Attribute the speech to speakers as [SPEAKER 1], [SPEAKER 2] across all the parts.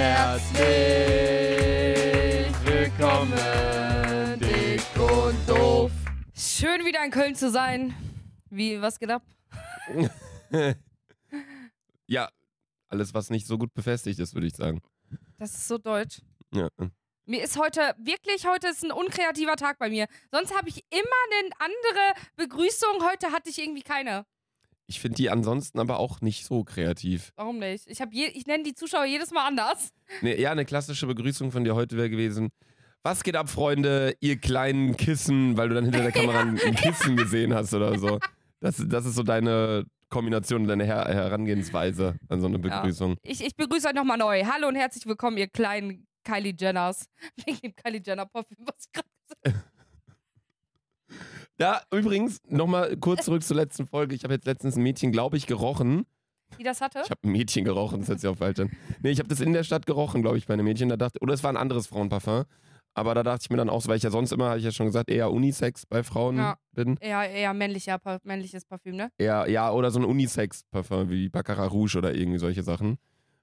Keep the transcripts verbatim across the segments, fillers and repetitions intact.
[SPEAKER 1] Herzlich willkommen, dick und doof.
[SPEAKER 2] Schön wieder in Köln zu sein. Wie, was geht ab?
[SPEAKER 1] Ja, alles, was nicht so gut befestigt ist, würde ich sagen.
[SPEAKER 2] Das ist so deutsch.
[SPEAKER 1] Ja.
[SPEAKER 2] Mir ist heute, wirklich, heute ist ein unkreativer Tag bei mir. Sonst habe ich immer eine andere Begrüßung. Heute hatte ich irgendwie keine.
[SPEAKER 1] Ich finde die ansonsten aber auch nicht so kreativ.
[SPEAKER 2] Warum nicht? Ich, je, ich nenne die Zuschauer jedes Mal anders.
[SPEAKER 1] Ne, ja, eine klassische Begrüßung von dir heute wäre gewesen: Was geht ab, Freunde, ihr kleinen Kissen, weil du dann hinter der Kamera ein Kissen gesehen hast oder so. Das, das ist so deine Kombination, deine Her- Herangehensweise an so eine Begrüßung.
[SPEAKER 2] Ja. Ich, ich begrüße euch nochmal neu. Hallo und herzlich willkommen, ihr kleinen Kylie Jenners. Wegen dem Kylie Jenner Parfüm, was ich gerade gesagt habe.
[SPEAKER 1] Ja, übrigens, nochmal kurz zurück zur letzten Folge. Ich habe jetzt letztens ein Mädchen, glaube ich, gerochen.
[SPEAKER 2] Die das hatte?
[SPEAKER 1] Ich habe ein Mädchen gerochen, das hört sich auch falsch an. Nee, ich habe das in der Stadt gerochen, glaube ich, bei einem Mädchen. Da dachte, oder es war ein anderes Frauenparfum. Aber da dachte ich mir dann auch so, weil ich ja sonst immer, habe ich ja schon gesagt, eher Unisex bei Frauen
[SPEAKER 2] Ja.
[SPEAKER 1] bin.
[SPEAKER 2] Eher, eher männlicher, männliches Parfüm, ne?
[SPEAKER 1] Eher, ja, oder so ein Unisex-Parfum wie Baccarat Rouge oder irgendwie solche Sachen.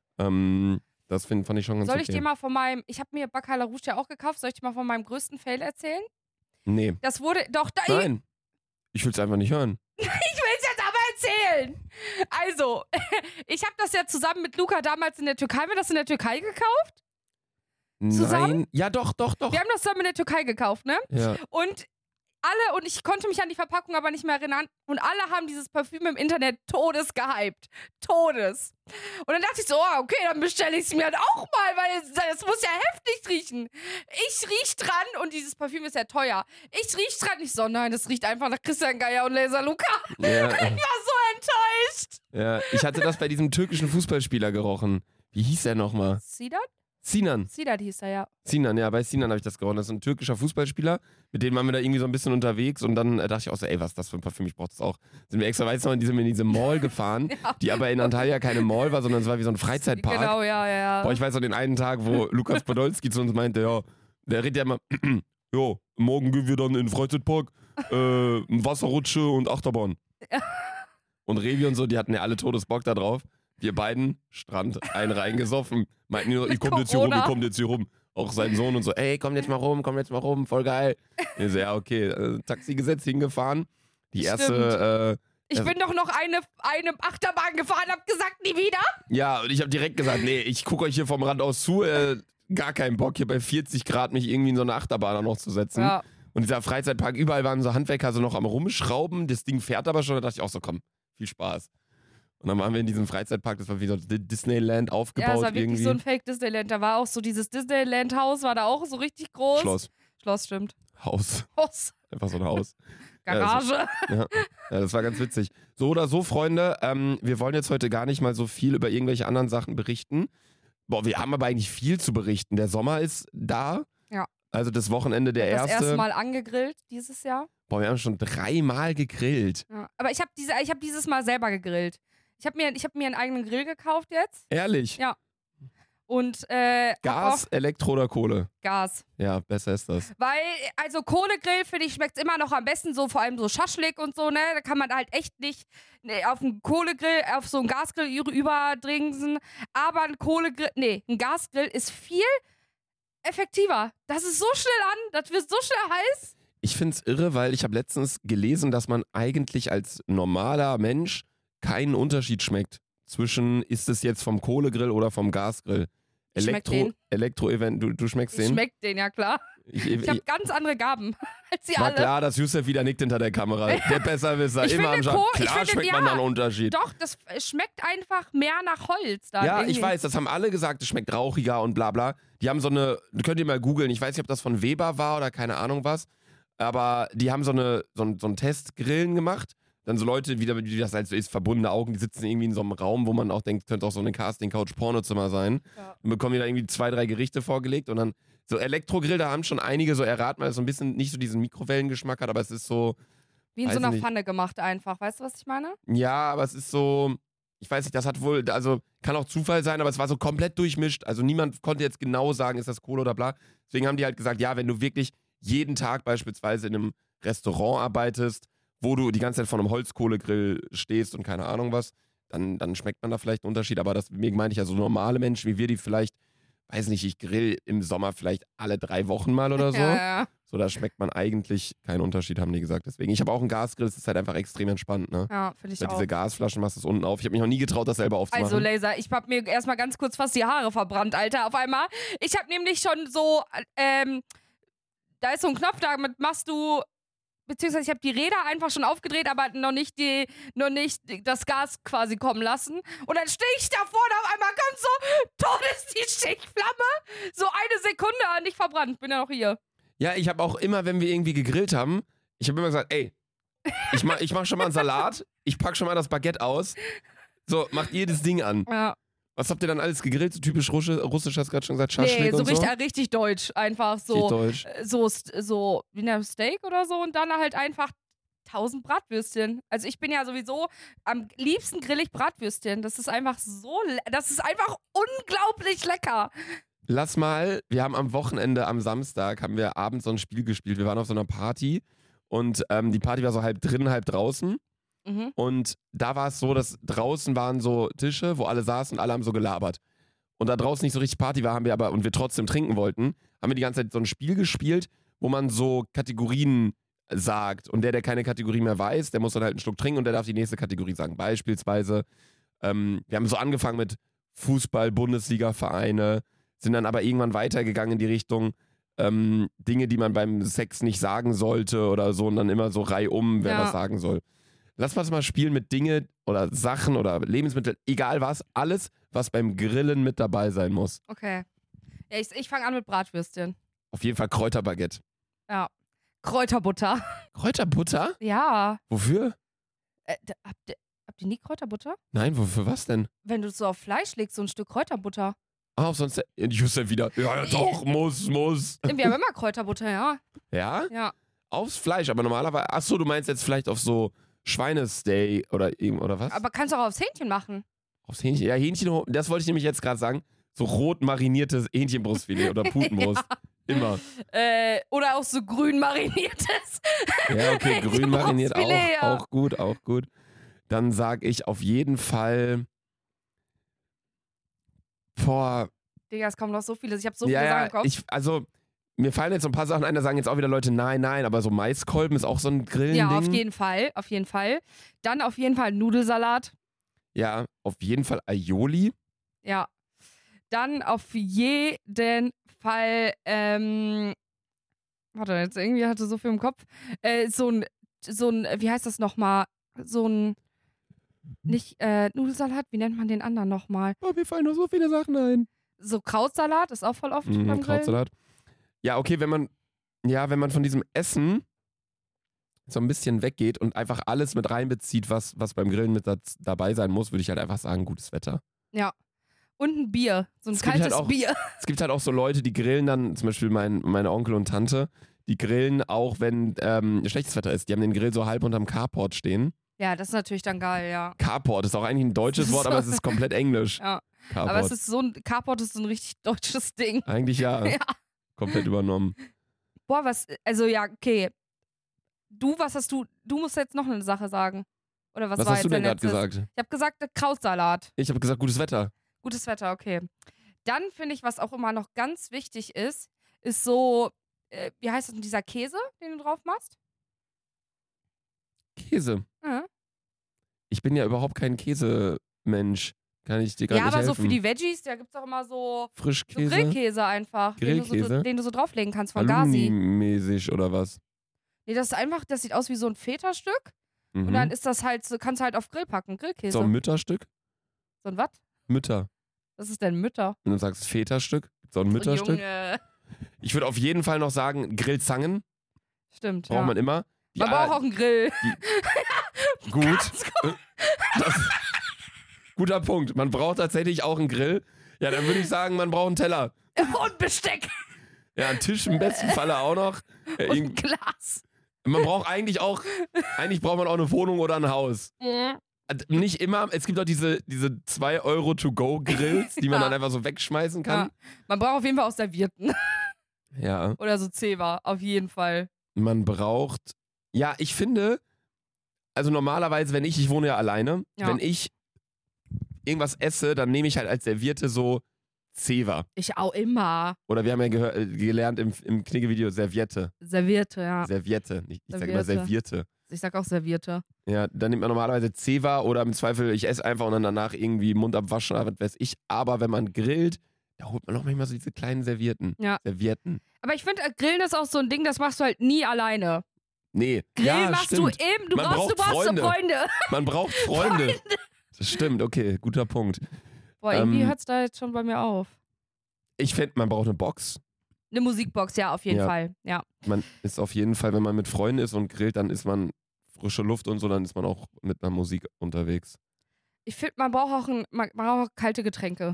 [SPEAKER 1] Ähm, das find, fand ich schon ganz
[SPEAKER 2] Soll
[SPEAKER 1] okay.
[SPEAKER 2] ich dir mal von meinem, ich habe mir Baccarat Rouge ja auch gekauft, soll ich dir mal von meinem größten Fail erzählen?
[SPEAKER 1] Nee.
[SPEAKER 2] Das wurde, doch, da,
[SPEAKER 1] Nein. Ich will es einfach nicht hören.
[SPEAKER 2] ich will es jetzt aber erzählen. Also, ich habe das ja zusammen mit Luca damals in der Türkei, haben wir das in der Türkei gekauft? Zusammen?
[SPEAKER 1] Nein. Ja, doch, doch, doch.
[SPEAKER 2] Wir haben das zusammen in der Türkei gekauft, ne?
[SPEAKER 1] Ja.
[SPEAKER 2] Und alle, und ich konnte mich an die Verpackung aber nicht mehr erinnern, und alle haben dieses Parfüm im Internet todes gehypt. Todes. Und dann dachte ich so, oh, okay, dann bestelle ich es mir halt auch mal, weil es, das muss ja heftig riechen. Ich riech dran, und dieses Parfüm ist ja teuer. Ich riech dran, ich so, nein, das riecht einfach nach Christian Geier und Laser Luca.
[SPEAKER 1] Ja.
[SPEAKER 2] Ich war so enttäuscht.
[SPEAKER 1] Ja, ich hatte das bei diesem türkischen Fußballspieler gerochen. Wie hieß der nochmal?
[SPEAKER 2] Sinan?
[SPEAKER 1] Sinan.
[SPEAKER 2] Sinan hieß er, ja.
[SPEAKER 1] Sinan, ja, bei Sinan habe ich das gerochen. Das ist ein türkischer Fußballspieler, mit dem waren wir da irgendwie so ein bisschen unterwegs, und dann äh, dachte ich auch so, ey, was ist das für ein Parfüm, ich brauche das auch. Sind wir extra weiß noch in diese, in diese Mall gefahren,
[SPEAKER 2] Ja.
[SPEAKER 1] die aber in Antalya keine Mall war, sondern es war wie so ein Freizeitpark.
[SPEAKER 2] Genau, ja, ja, ja.
[SPEAKER 1] Boah, ich weiß noch den einen Tag, wo Lukas Podolski zu uns meinte, ja, der redet ja immer, ja, morgen gehen wir dann in den Freizeitpark, äh, Wasserrutsche und Achterbahn.
[SPEAKER 2] Ja.
[SPEAKER 1] Und Revi und so, die hatten ja alle Todesbock da drauf. Wir beiden, Strand, einen reingesoffen. Meinten nur, ihr kommt jetzt hier rum, ihr kommt jetzt hier rum. Auch sein Sohn und so, ey, komm jetzt mal rum, komm jetzt mal rum, voll geil. Ich so, ja, okay, äh, Taxi gesetzt, hingefahren. Die erste, äh,
[SPEAKER 2] Ich bin doch noch eine, eine Achterbahn gefahren, hab gesagt, nie wieder.
[SPEAKER 1] ja, und ich habe direkt gesagt, nee, ich gucke euch hier vom Rand aus zu, äh, gar keinen Bock, hier bei vierzig Grad mich irgendwie in so eine Achterbahn auch noch zu setzen.
[SPEAKER 2] Ja.
[SPEAKER 1] Und dieser Freizeitpark, überall waren so Handwerker so noch am Rumschrauben, das Ding fährt aber schon, da dachte ich auch so, komm, viel Spaß. Und dann waren wir in diesem Freizeitpark, das war wie so Disneyland aufgebaut
[SPEAKER 2] Ja, es war wirklich
[SPEAKER 1] irgendwie.
[SPEAKER 2] so ein Fake-Disneyland. Da war auch so dieses Disneyland-Haus, war da auch so richtig groß.
[SPEAKER 1] Schloss.
[SPEAKER 2] Schloss, stimmt.
[SPEAKER 1] Haus.
[SPEAKER 2] Haus.
[SPEAKER 1] Einfach so ein Haus.
[SPEAKER 2] Garage.
[SPEAKER 1] Ja, ja, das war ganz witzig. So oder so, Freunde, ähm, wir wollen jetzt heute gar nicht mal so viel über irgendwelche anderen Sachen berichten. Boah, wir haben aber eigentlich viel zu berichten. Der Sommer ist da.
[SPEAKER 2] Ja.
[SPEAKER 1] Also das Wochenende der
[SPEAKER 2] das
[SPEAKER 1] erste.
[SPEAKER 2] erste Mal angegrillt dieses Jahr.
[SPEAKER 1] Boah, wir haben schon dreimal gegrillt.
[SPEAKER 2] Ja. Aber ich habe diese, ich hab dieses Mal selber gegrillt. Ich habe mir, ich hab mir einen eigenen Grill gekauft jetzt.
[SPEAKER 1] Ehrlich?
[SPEAKER 2] Ja. Und äh,
[SPEAKER 1] Gas, Elektro oder Kohle?
[SPEAKER 2] Gas.
[SPEAKER 1] Ja, besser ist das.
[SPEAKER 2] Weil, also Kohlegrill, finde ich, schmeckt immer noch am besten, so vor allem so Schaschlik und so, ne? Da kann man halt echt nicht ne, auf einen Kohlegrill, auf so einen Gasgrill ü- überdringsen. Aber ein Kohlegrill, nee, ein Gasgrill ist viel effektiver. Das ist so schnell an, das wird so schnell heiß.
[SPEAKER 1] Ich find's irre, weil ich habe letztens gelesen, dass man eigentlich als normaler Mensch keinen Unterschied schmeckt zwischen, ist es jetzt vom Kohlegrill oder vom Gasgrill.
[SPEAKER 2] Ich schmeck
[SPEAKER 1] Elektro,
[SPEAKER 2] den.
[SPEAKER 1] Elektro-Event, du, du schmeckst den?
[SPEAKER 2] Schmeckt den, ja klar.
[SPEAKER 1] Ich,
[SPEAKER 2] Ich
[SPEAKER 1] ich,
[SPEAKER 2] habe ganz andere Gaben als sie
[SPEAKER 1] war
[SPEAKER 2] alle.
[SPEAKER 1] klar, dass Yusuf wieder nickt hinter der Kamera. Der Besserwisser,
[SPEAKER 2] Ich
[SPEAKER 1] immer
[SPEAKER 2] finde
[SPEAKER 1] am Start.
[SPEAKER 2] Koh- ich
[SPEAKER 1] Klar
[SPEAKER 2] finde,
[SPEAKER 1] schmeckt man
[SPEAKER 2] ja.
[SPEAKER 1] da einen Unterschied.
[SPEAKER 2] Doch, das schmeckt einfach mehr nach Holz. Dann
[SPEAKER 1] Ja,
[SPEAKER 2] irgendwie.
[SPEAKER 1] ich weiß, das haben alle gesagt, es schmeckt rauchiger und bla bla. Die haben so eine, könnt ihr mal googeln, ich weiß nicht, ob das von Weber war oder keine Ahnung was, aber die haben so, eine, so, ein, so einen Testgrillen gemacht. Dann so Leute, wie, wie das halt so ist, verbundene Augen, die sitzen irgendwie in so einem Raum, wo man auch denkt, könnte auch so eine Casting-Couch-Pornozimmer sein.
[SPEAKER 2] Ja.
[SPEAKER 1] Und bekommen die da irgendwie zwei, drei Gerichte vorgelegt und dann so Elektrogrill, da haben schon einige so erraten, weil es so ein bisschen nicht so diesen Mikrowellengeschmack hat, aber es ist so,
[SPEAKER 2] Wie in
[SPEAKER 1] weiß
[SPEAKER 2] so einer
[SPEAKER 1] nicht.
[SPEAKER 2] Pfanne gemacht einfach. Weißt du, was ich meine?
[SPEAKER 1] ja, aber es ist so, ich weiß nicht, das hat wohl, also kann auch Zufall sein, aber es war so komplett durchmischt. Also niemand konnte jetzt genau sagen, ist das Kohle oder bla. Deswegen haben die halt gesagt, ja, wenn du wirklich jeden Tag beispielsweise in einem Restaurant arbeitest, wo du die ganze Zeit vor einem Holzkohlegrill stehst und keine Ahnung was, dann, dann schmeckt man da vielleicht einen Unterschied. Aber deswegen meine ich, also normale Menschen wie wir, die vielleicht weiß nicht, ich grill im Sommer vielleicht alle drei Wochen mal oder so.
[SPEAKER 2] Ja, ja.
[SPEAKER 1] So, da schmeckt man eigentlich keinen Unterschied, haben die gesagt. Deswegen, ich habe auch einen Gasgrill, es ist halt einfach extrem entspannt, ne?
[SPEAKER 2] Ja, finde ich
[SPEAKER 1] Weil
[SPEAKER 2] auch.
[SPEAKER 1] diese Gasflaschen machst du es unten auf. Ich habe mich noch nie getraut, das selber aufzumachen.
[SPEAKER 2] Also Laser, ich hab mir erstmal ganz kurz fast die Haare verbrannt, Alter, auf einmal. Ich habe nämlich schon so, ähm, da ist so ein Knopf, damit machst du, beziehungsweise ich habe die Räder einfach schon aufgedreht, aber noch nicht die, noch nicht das Gas quasi kommen lassen. Und dann stehe ich davor und auf einmal kommt so, Todes die Stichflamme. So eine Sekunde, nicht verbrannt, bin ja noch hier.
[SPEAKER 1] Ja, ich habe auch immer, wenn wir irgendwie gegrillt haben, ich habe immer gesagt, ey, ich mach, ich mach schon mal einen Salat, ich pack schon mal das Baguette aus. So, macht jedes Ding an.
[SPEAKER 2] Ja.
[SPEAKER 1] Was habt ihr dann alles gegrillt? So typisch russisch, russisch hast du gerade schon gesagt, Schaschlik
[SPEAKER 2] Nee, so
[SPEAKER 1] und so?
[SPEAKER 2] richtig, richtig deutsch. Einfach
[SPEAKER 1] Richtig
[SPEAKER 2] so,
[SPEAKER 1] deutsch.
[SPEAKER 2] so, so, wie ein Steak oder so und dann halt einfach tausend Bratwürstchen. Also ich bin ja sowieso, am liebsten grill ich Bratwürstchen. Das ist einfach so, le- das ist einfach unglaublich lecker.
[SPEAKER 1] Lass mal, wir haben am Wochenende, am Samstag, haben wir abends so ein Spiel gespielt. Wir waren auf so einer Party und ähm, die Party war so halb drin, halb draußen.
[SPEAKER 2] Mhm.
[SPEAKER 1] Und da war es so, dass draußen waren so Tische, wo alle saßen und alle haben so gelabert. Und da draußen nicht so richtig Party war, haben wir aber, und wir trotzdem trinken wollten, haben wir die ganze Zeit so ein Spiel gespielt, wo man so Kategorien sagt. Und der, der keine Kategorie mehr weiß, der muss dann halt einen Schluck trinken und der darf die nächste Kategorie sagen. Beispielsweise, ähm, wir haben so angefangen mit Fußball, Bundesliga-Vereine, sind dann aber irgendwann weitergegangen in die Richtung ähm, Dinge, die man beim Sex nicht sagen sollte oder so und dann immer so reihum, wer
[SPEAKER 2] Ja.
[SPEAKER 1] was sagen soll. Lass uns mal spielen mit Dinge oder Sachen oder Lebensmittel, egal was, alles, was beim Grillen mit dabei sein muss.
[SPEAKER 2] Okay. Ja, ich, ich fange an mit Bratwürstchen.
[SPEAKER 1] Auf jeden Fall Kräuterbaguette.
[SPEAKER 2] Ja. Kräuterbutter.
[SPEAKER 1] Kräuterbutter?
[SPEAKER 2] Ja.
[SPEAKER 1] Wofür?
[SPEAKER 2] Äh, da- habt, ihr, habt ihr nie Kräuterbutter?
[SPEAKER 1] Nein, wofür was denn?
[SPEAKER 2] Wenn du es so auf Fleisch legst, so ein Stück Kräuterbutter.
[SPEAKER 1] Ah, auf sonst. Just wieder. Ja, ja, doch, muss, muss.
[SPEAKER 2] Wir haben immer Kräuterbutter, ja.
[SPEAKER 1] Ja?
[SPEAKER 2] Ja.
[SPEAKER 1] Aufs Fleisch, aber normalerweise. Achso, du meinst jetzt vielleicht auf so Schweinesteak oder irgend- oder was?
[SPEAKER 2] Aber kannst du auch aufs Hähnchen machen.
[SPEAKER 1] Aufs Hähnchen. Ja, Hähnchen, das wollte ich nämlich jetzt gerade sagen. So rot mariniertes Hähnchenbrustfilet oder Putenbrust. Immer.
[SPEAKER 2] Äh, oder auch so grün mariniertes.
[SPEAKER 1] Ja, okay, grün mariniert auch,
[SPEAKER 2] Hähnchenbrustfilet, ja.
[SPEAKER 1] auch gut, auch gut. Dann sag ich auf jeden Fall. Boah,
[SPEAKER 2] Digga, es kommen noch so viele. Ich habe so
[SPEAKER 1] ja,
[SPEAKER 2] viele Sachen
[SPEAKER 1] ja,
[SPEAKER 2] im Kopf.
[SPEAKER 1] ich, also, mir fallen jetzt so ein paar Sachen ein, da sagen jetzt auch wieder Leute nein, nein, aber so Maiskolben ist auch so ein Grillending.
[SPEAKER 2] Ja, auf jeden Fall, auf jeden Fall. Dann auf jeden Fall Nudelsalat.
[SPEAKER 1] Ja, auf jeden Fall Aioli.
[SPEAKER 2] Ja. Dann auf jeden Fall, ähm, warte, jetzt irgendwie hatte so viel im Kopf. Äh, so ein, so ein, wie heißt das nochmal? So ein, nicht, äh, Nudelsalat, wie nennt man den anderen nochmal?
[SPEAKER 1] Oh, mir fallen nur so viele Sachen ein.
[SPEAKER 2] So Krautsalat ist auch voll oft beim
[SPEAKER 1] Mhm,
[SPEAKER 2] Grillen.
[SPEAKER 1] Krautsalat. Ja, okay, wenn man, ja, wenn man von diesem Essen so ein bisschen weggeht und einfach alles mit reinbezieht, was, was beim Grillen mit da, dabei sein muss, würde ich halt einfach sagen, gutes Wetter.
[SPEAKER 2] Ja. Und ein Bier. So ein
[SPEAKER 1] Es gibt
[SPEAKER 2] kaltes
[SPEAKER 1] halt auch-
[SPEAKER 2] Bier.
[SPEAKER 1] Es gibt halt auch so Leute, die grillen dann, zum Beispiel mein, meine Onkel und Tante, die grillen auch, wenn ähm, schlechtes Wetter ist. Die haben den Grill so halb unterm Carport stehen.
[SPEAKER 2] Ja, das ist natürlich dann geil, ja.
[SPEAKER 1] Carport ist auch eigentlich ein deutsches Wort, aber es ist komplett englisch.
[SPEAKER 2] Ja.
[SPEAKER 1] Carport.
[SPEAKER 2] Aber es ist so ein, Carport ist so ein richtig deutsches Ding.
[SPEAKER 1] eigentlich ja,
[SPEAKER 2] Ja.
[SPEAKER 1] komplett übernommen.
[SPEAKER 2] Boah, was, also ja, okay. Du, was hast du, du musst jetzt noch eine Sache sagen. Oder was,
[SPEAKER 1] Was
[SPEAKER 2] war
[SPEAKER 1] hast du
[SPEAKER 2] jetzt
[SPEAKER 1] denn
[SPEAKER 2] dein
[SPEAKER 1] gerade
[SPEAKER 2] letztes?
[SPEAKER 1] gesagt?
[SPEAKER 2] Ich habe gesagt, äh, Krautsalat.
[SPEAKER 1] Ich habe gesagt, gutes Wetter.
[SPEAKER 2] Gutes Wetter, okay. Dann finde ich, was auch immer noch ganz wichtig ist, ist so, äh, wie heißt das denn, dieser Käse, den du drauf machst?
[SPEAKER 1] Käse.
[SPEAKER 2] Mhm.
[SPEAKER 1] Ich bin ja überhaupt kein Käsemensch. Kann ich dir gerade
[SPEAKER 2] Ja,
[SPEAKER 1] nicht
[SPEAKER 2] aber
[SPEAKER 1] helfen.
[SPEAKER 2] so für die Veggies, da gibt es auch immer so, so
[SPEAKER 1] Frischkäse?
[SPEAKER 2] Grillkäse einfach. Den du,
[SPEAKER 1] Grillkäse?
[SPEAKER 2] so, den du so drauflegen kannst von Gazi.
[SPEAKER 1] Alumni-mäßig oder was?
[SPEAKER 2] Nee, das ist einfach, das sieht aus wie so ein Feta-Stück.
[SPEAKER 1] Mhm.
[SPEAKER 2] Und dann ist das halt, so, kannst du halt auf Grill packen, Grillkäse.
[SPEAKER 1] so ein Mütterstück?
[SPEAKER 2] So ein was?
[SPEAKER 1] Mütter.
[SPEAKER 2] Was ist denn Mütter?
[SPEAKER 1] Und dann sagst du Feta-Stück? So ein Mütterstück?
[SPEAKER 2] Junge.
[SPEAKER 1] Ich würde auf jeden Fall noch sagen, Grillzangen
[SPEAKER 2] Stimmt,
[SPEAKER 1] braucht
[SPEAKER 2] ja.
[SPEAKER 1] man immer. Die
[SPEAKER 2] Man
[SPEAKER 1] A-
[SPEAKER 2] braucht auch einen Grill.
[SPEAKER 1] Gut. Das, guter Punkt. Man braucht tatsächlich auch einen Grill. Ja, dann würde ich sagen, man braucht einen Teller.
[SPEAKER 2] Und Besteck.
[SPEAKER 1] Ja, einen Tisch im besten Falle auch noch. Ja,
[SPEAKER 2] Und ein
[SPEAKER 1] irgend-
[SPEAKER 2] Glas.
[SPEAKER 1] man braucht eigentlich auch, eigentlich braucht man auch eine Wohnung oder ein Haus.
[SPEAKER 2] Mhm.
[SPEAKER 1] Nicht immer, es gibt auch diese, diese zwei Euro to go Grills, die man
[SPEAKER 2] Ja.
[SPEAKER 1] dann einfach so wegschmeißen kann.
[SPEAKER 2] Ja. Man braucht auf jeden Fall auch Servierten.
[SPEAKER 1] Ja.
[SPEAKER 2] Oder so Zewa. Auf jeden Fall.
[SPEAKER 1] Man braucht, ja, ich finde, also normalerweise, wenn ich, ich wohne ja alleine,
[SPEAKER 2] Ja.
[SPEAKER 1] wenn ich irgendwas esse, dann nehme ich halt als Serviette so Zewa.
[SPEAKER 2] Ich auch immer.
[SPEAKER 1] Oder wir haben ja gehör, äh, gelernt im, im Knigge-Video Serviette.
[SPEAKER 2] Servierte, ja.
[SPEAKER 1] Serviette. Ich, ich sage immer
[SPEAKER 2] Serviette.
[SPEAKER 1] Servierte.
[SPEAKER 2] Ich sag auch Servierte.
[SPEAKER 1] Ja, dann nimmt man normalerweise Zewa oder im Zweifel, ich esse einfach und dann danach irgendwie Mund abwaschen oder was weiß ich. Aber wenn man grillt, da holt man auch manchmal so diese kleinen Servietten.
[SPEAKER 2] Ja.
[SPEAKER 1] Servietten.
[SPEAKER 2] Aber ich finde, Grillen ist auch so ein Ding, das machst du halt nie alleine.
[SPEAKER 1] Nee.
[SPEAKER 2] Grillen
[SPEAKER 1] ja,
[SPEAKER 2] machst
[SPEAKER 1] stimmt.
[SPEAKER 2] du eben, du
[SPEAKER 1] Man
[SPEAKER 2] brauchst, du
[SPEAKER 1] braucht
[SPEAKER 2] brauchst
[SPEAKER 1] Freunde.
[SPEAKER 2] so Freunde.
[SPEAKER 1] Man braucht Freunde. Das stimmt, okay, guter Punkt.
[SPEAKER 2] Boah, irgendwie
[SPEAKER 1] Ähm,
[SPEAKER 2] hört's da jetzt schon bei mir auf.
[SPEAKER 1] Ich finde, man braucht eine Box.
[SPEAKER 2] Eine Musikbox, ja, auf jeden
[SPEAKER 1] Ja.
[SPEAKER 2] Fall. Ja.
[SPEAKER 1] Man ist auf jeden Fall, wenn man mit Freunden ist und grillt, dann ist man frische Luft und so, dann ist man auch mit einer Musik unterwegs.
[SPEAKER 2] Ich finde, man braucht auch ein, man braucht auch kalte Getränke.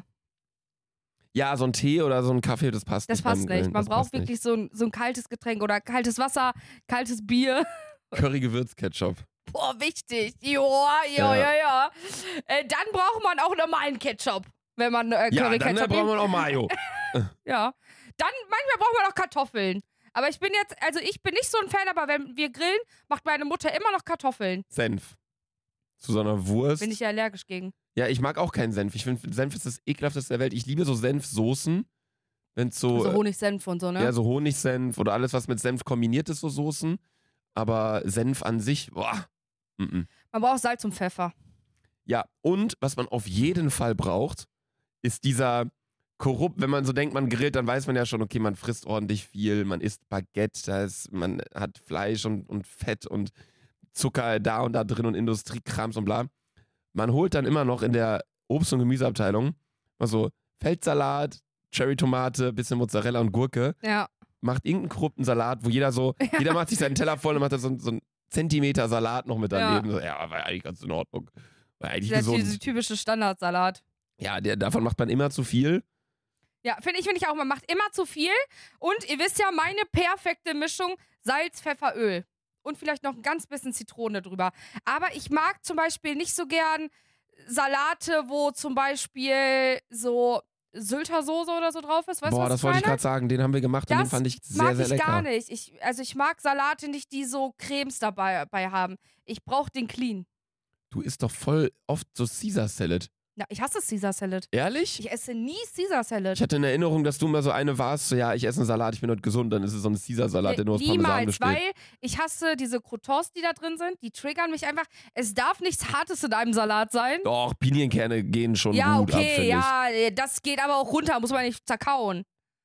[SPEAKER 1] Ja, so ein Tee oder so ein Kaffee, das passt
[SPEAKER 2] Das
[SPEAKER 1] nicht.
[SPEAKER 2] passt
[SPEAKER 1] beim Grillen.
[SPEAKER 2] nicht. Man
[SPEAKER 1] Das
[SPEAKER 2] braucht
[SPEAKER 1] passt nicht.
[SPEAKER 2] wirklich so ein, so ein kaltes Getränk oder kaltes Wasser, kaltes Bier.
[SPEAKER 1] Curry-Gewürz-Ketchup.
[SPEAKER 2] Boah, wichtig. Joa, ja,
[SPEAKER 1] Ja.
[SPEAKER 2] ja, ja. Äh, dann braucht man auch normalen Ketchup, wenn man äh,
[SPEAKER 1] Ja, dann äh,
[SPEAKER 2] Curry-Ketchup
[SPEAKER 1] braucht
[SPEAKER 2] nimmt.
[SPEAKER 1] man auch Mayo.
[SPEAKER 2] Ja. Dann, manchmal braucht man auch Kartoffeln. Aber ich bin jetzt, also ich bin nicht so ein Fan, aber wenn wir grillen, macht meine Mutter immer noch Kartoffeln.
[SPEAKER 1] Senf. Zu so einer Wurst.
[SPEAKER 2] Bin ich ja allergisch gegen.
[SPEAKER 1] Ja, ich mag auch keinen Senf. Ich finde, Senf ist das ekelhafteste der Welt. Ich liebe so Senfsoßen. Wenn es so,
[SPEAKER 2] So Honigsenf und so, ne?
[SPEAKER 1] ja, so Honigsenf oder alles, was mit Senf kombiniert ist, so Soßen. Aber Senf an sich, boah. Mm-mm.
[SPEAKER 2] Man braucht Salz und Pfeffer.
[SPEAKER 1] Ja, und was man auf jeden Fall braucht, ist dieser korrupt, wenn man so denkt, man grillt, dann weiß man ja schon, okay, man frisst ordentlich viel, man isst Baguette, da ist, man hat Fleisch und, und Fett und Zucker da und da drin und Industriekrams und bla. Man holt dann immer noch in der Obst- und Gemüseabteilung mal so Feldsalat, Cherrytomate, bisschen Mozzarella und Gurke,
[SPEAKER 2] Ja.
[SPEAKER 1] macht irgendeinen korrupten Salat, wo jeder so,
[SPEAKER 2] Ja.
[SPEAKER 1] jeder macht sich seinen Teller voll und macht da so, so einen Zentimeter Salat noch mit daneben. Ja, so, ja war eigentlich ganz in Ordnung. War eigentlich
[SPEAKER 2] Der,
[SPEAKER 1] gesund.
[SPEAKER 2] diese typische Standardsalat.
[SPEAKER 1] Ja, der, davon macht man immer zu viel.
[SPEAKER 2] Ja, finde ich, finde ich auch. Man macht immer zu viel. Und ihr wisst ja, meine perfekte Mischung: Salz, Pfeffer, Öl. Und vielleicht noch ein ganz bisschen Zitrone drüber. Aber ich mag zum Beispiel nicht so gern Salate, wo zum Beispiel so Sylter Soße oder so drauf ist. Weißt du,
[SPEAKER 1] Boah,
[SPEAKER 2] was
[SPEAKER 1] das
[SPEAKER 2] ich
[SPEAKER 1] wollte ich
[SPEAKER 2] meine?
[SPEAKER 1] gerade sagen. Den haben wir gemacht und den
[SPEAKER 2] Das
[SPEAKER 1] fand ich sehr,
[SPEAKER 2] mag
[SPEAKER 1] sehr
[SPEAKER 2] ich
[SPEAKER 1] lecker.
[SPEAKER 2] gar nicht. Ich, also ich mag Salate nicht, die so Cremes dabei, dabei haben. Ich brauche den clean.
[SPEAKER 1] Du isst doch voll oft so Caesar Salad.
[SPEAKER 2] Ja, ich hasse Caesar Salad.
[SPEAKER 1] Ehrlich?
[SPEAKER 2] Ich esse nie Caesar Salad.
[SPEAKER 1] Ich hatte in Erinnerung, dass du mal so eine warst, so ja, ich esse einen Salat, ich bin heute gesund, dann ist es so ein Caesar Salat, der nur aus Parmesan
[SPEAKER 2] Niemals,
[SPEAKER 1] besteht.
[SPEAKER 2] weil ich hasse diese Croutons, die da drin sind. Die triggern mich einfach. Es darf nichts Hartes in einem Salat sein.
[SPEAKER 1] Doch, Pinienkerne gehen schon
[SPEAKER 2] Ja,
[SPEAKER 1] gut ab,
[SPEAKER 2] okay,
[SPEAKER 1] finde
[SPEAKER 2] ja, das geht aber auch runter, muss man nicht zerkauen.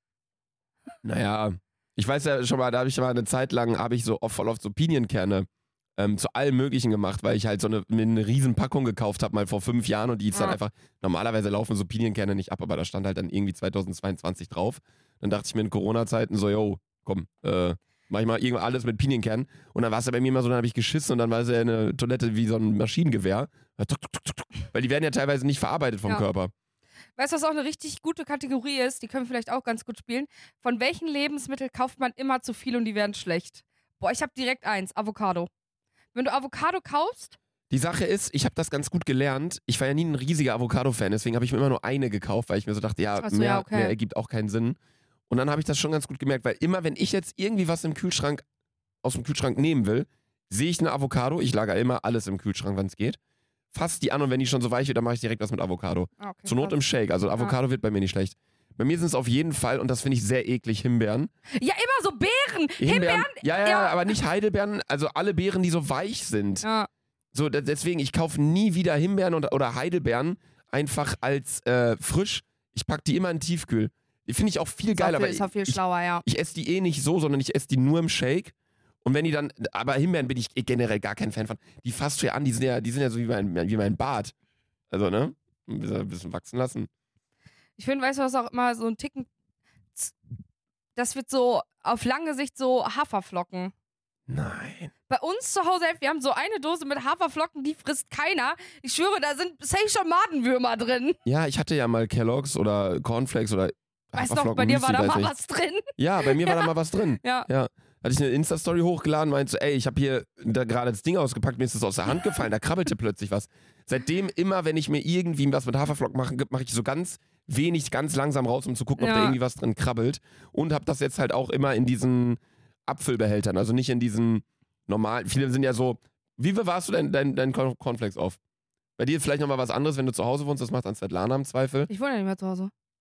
[SPEAKER 1] ich. Naja, ich weiß ja schon mal, da habe ich mal eine Zeit lang, habe ich so oft, voll oft so Pinienkerne ähm, zu allem Möglichen gemacht, weil ich halt so eine, mir eine riesen Packung gekauft habe, mal vor fünf Jahren und die ist dann
[SPEAKER 2] Ja.
[SPEAKER 1] einfach, normalerweise laufen so Pinienkerne nicht ab, aber da stand halt dann irgendwie zweitausendzweiundzwanzig drauf. Dann dachte ich mir in Corona-Zeiten so, yo, komm, äh, mach ich mal irgendwas alles mit Pinienkernen. Und dann war es ja bei mir immer so, dann habe ich geschissen und dann war es ja eine Toilette wie so ein Maschinengewehr. Weil die werden ja teilweise nicht verarbeitet vom
[SPEAKER 2] Ja.
[SPEAKER 1] Körper.
[SPEAKER 2] Weißt du, was auch eine richtig gute Kategorie ist? Die können wir vielleicht auch ganz gut spielen. Von welchen Lebensmitteln kauft man immer zu viel und die werden schlecht? Boah, ich habe direkt eins: Avocado. Wenn du Avocado kaufst,
[SPEAKER 1] Die Sache ist, ich habe das ganz gut gelernt. Ich war ja nie ein riesiger Avocado-Fan, deswegen habe ich mir immer nur eine gekauft, weil ich mir so dachte, ja,
[SPEAKER 2] Ach so,
[SPEAKER 1] mehr,
[SPEAKER 2] ja, okay.
[SPEAKER 1] mehr ergibt auch keinen Sinn. Und dann habe ich das schon ganz gut gemerkt, weil immer, wenn ich jetzt irgendwie was im Kühlschrank, aus dem Kühlschrank nehmen will, sehe ich eine Avocado. Ich lagere immer alles im Kühlschrank, wenn es geht. Fass die an und wenn die schon so weich wird, dann mache ich direkt was mit Avocado.
[SPEAKER 2] ah, okay,
[SPEAKER 1] Zur Not
[SPEAKER 2] krass.
[SPEAKER 1] im Shake. Also Avocado wird bei mir nicht schlecht. Bei mir sind es auf jeden Fall, und das finde ich sehr eklig, Himbeeren.
[SPEAKER 2] Ja, immer so Beeren.
[SPEAKER 1] Himbeeren? Ja, ja, ja,
[SPEAKER 2] ja.
[SPEAKER 1] aber nicht Heidelbeeren, also alle Beeren, die so weich sind.
[SPEAKER 2] Ja.
[SPEAKER 1] So, da- deswegen, ich kaufe nie wieder Himbeeren und, oder Heidelbeeren einfach als äh, frisch. Ich packe die immer in den Tiefkühl. Die finde ich auch viel
[SPEAKER 2] Ist auch
[SPEAKER 1] geiler,
[SPEAKER 2] viel,
[SPEAKER 1] weil
[SPEAKER 2] ist auch viel
[SPEAKER 1] ich,
[SPEAKER 2] schlauer, ja.
[SPEAKER 1] ich esse die eh nicht so, sondern ich esse die nur im Shake. Und wenn die dann, aber Himbeeren bin ich eh generell gar kein Fan von. Die fasst du ja an, die sind ja, die sind ja so wie mein, wie mein Bart. Also, ne? Ein bisschen, ein bisschen wachsen lassen.
[SPEAKER 2] Ich finde, weißt du, was auch immer so ein Ticken. Das wird so auf lange Sicht so Haferflocken.
[SPEAKER 1] Nein.
[SPEAKER 2] Bei uns zu Hause, wir haben so eine Dose mit Haferflocken, die frisst keiner. Ich schwöre, da sind safe schon Madenwürmer drin.
[SPEAKER 1] Ja, ich hatte ja mal Kellogg's oder Cornflakes oder
[SPEAKER 2] Weißt du noch, bei dir war da
[SPEAKER 1] Haferflocken,
[SPEAKER 2] mal
[SPEAKER 1] Müsli, weiß
[SPEAKER 2] was drin.
[SPEAKER 1] nicht. Ja, bei mir war da mal was drin.
[SPEAKER 2] Ja.
[SPEAKER 1] Ja. Hatte ich eine Insta-Story hochgeladen, meinte so, ey, ich habe hier da gerade das Ding ausgepackt, mir ist das aus der Hand gefallen, da krabbelte plötzlich was. Seitdem immer, wenn ich mir irgendwie was mit Haferflocken mache, mache ich so ganz wenig, ganz langsam raus, um zu gucken, ob
[SPEAKER 2] Ja.
[SPEAKER 1] da irgendwie was drin krabbelt. Und habe das jetzt halt auch immer in diesen Apfelbehältern, also nicht in diesen normalen, viele sind ja so, wie bewahrst du dein, dein, dein Corn- Cornflakes auf? Bei dir ist vielleicht nochmal was anderes, wenn du zu Hause wohnst, das macht dann Svetlana im Zweifel.
[SPEAKER 2] Ich wohne ja nicht mehr zu Hause.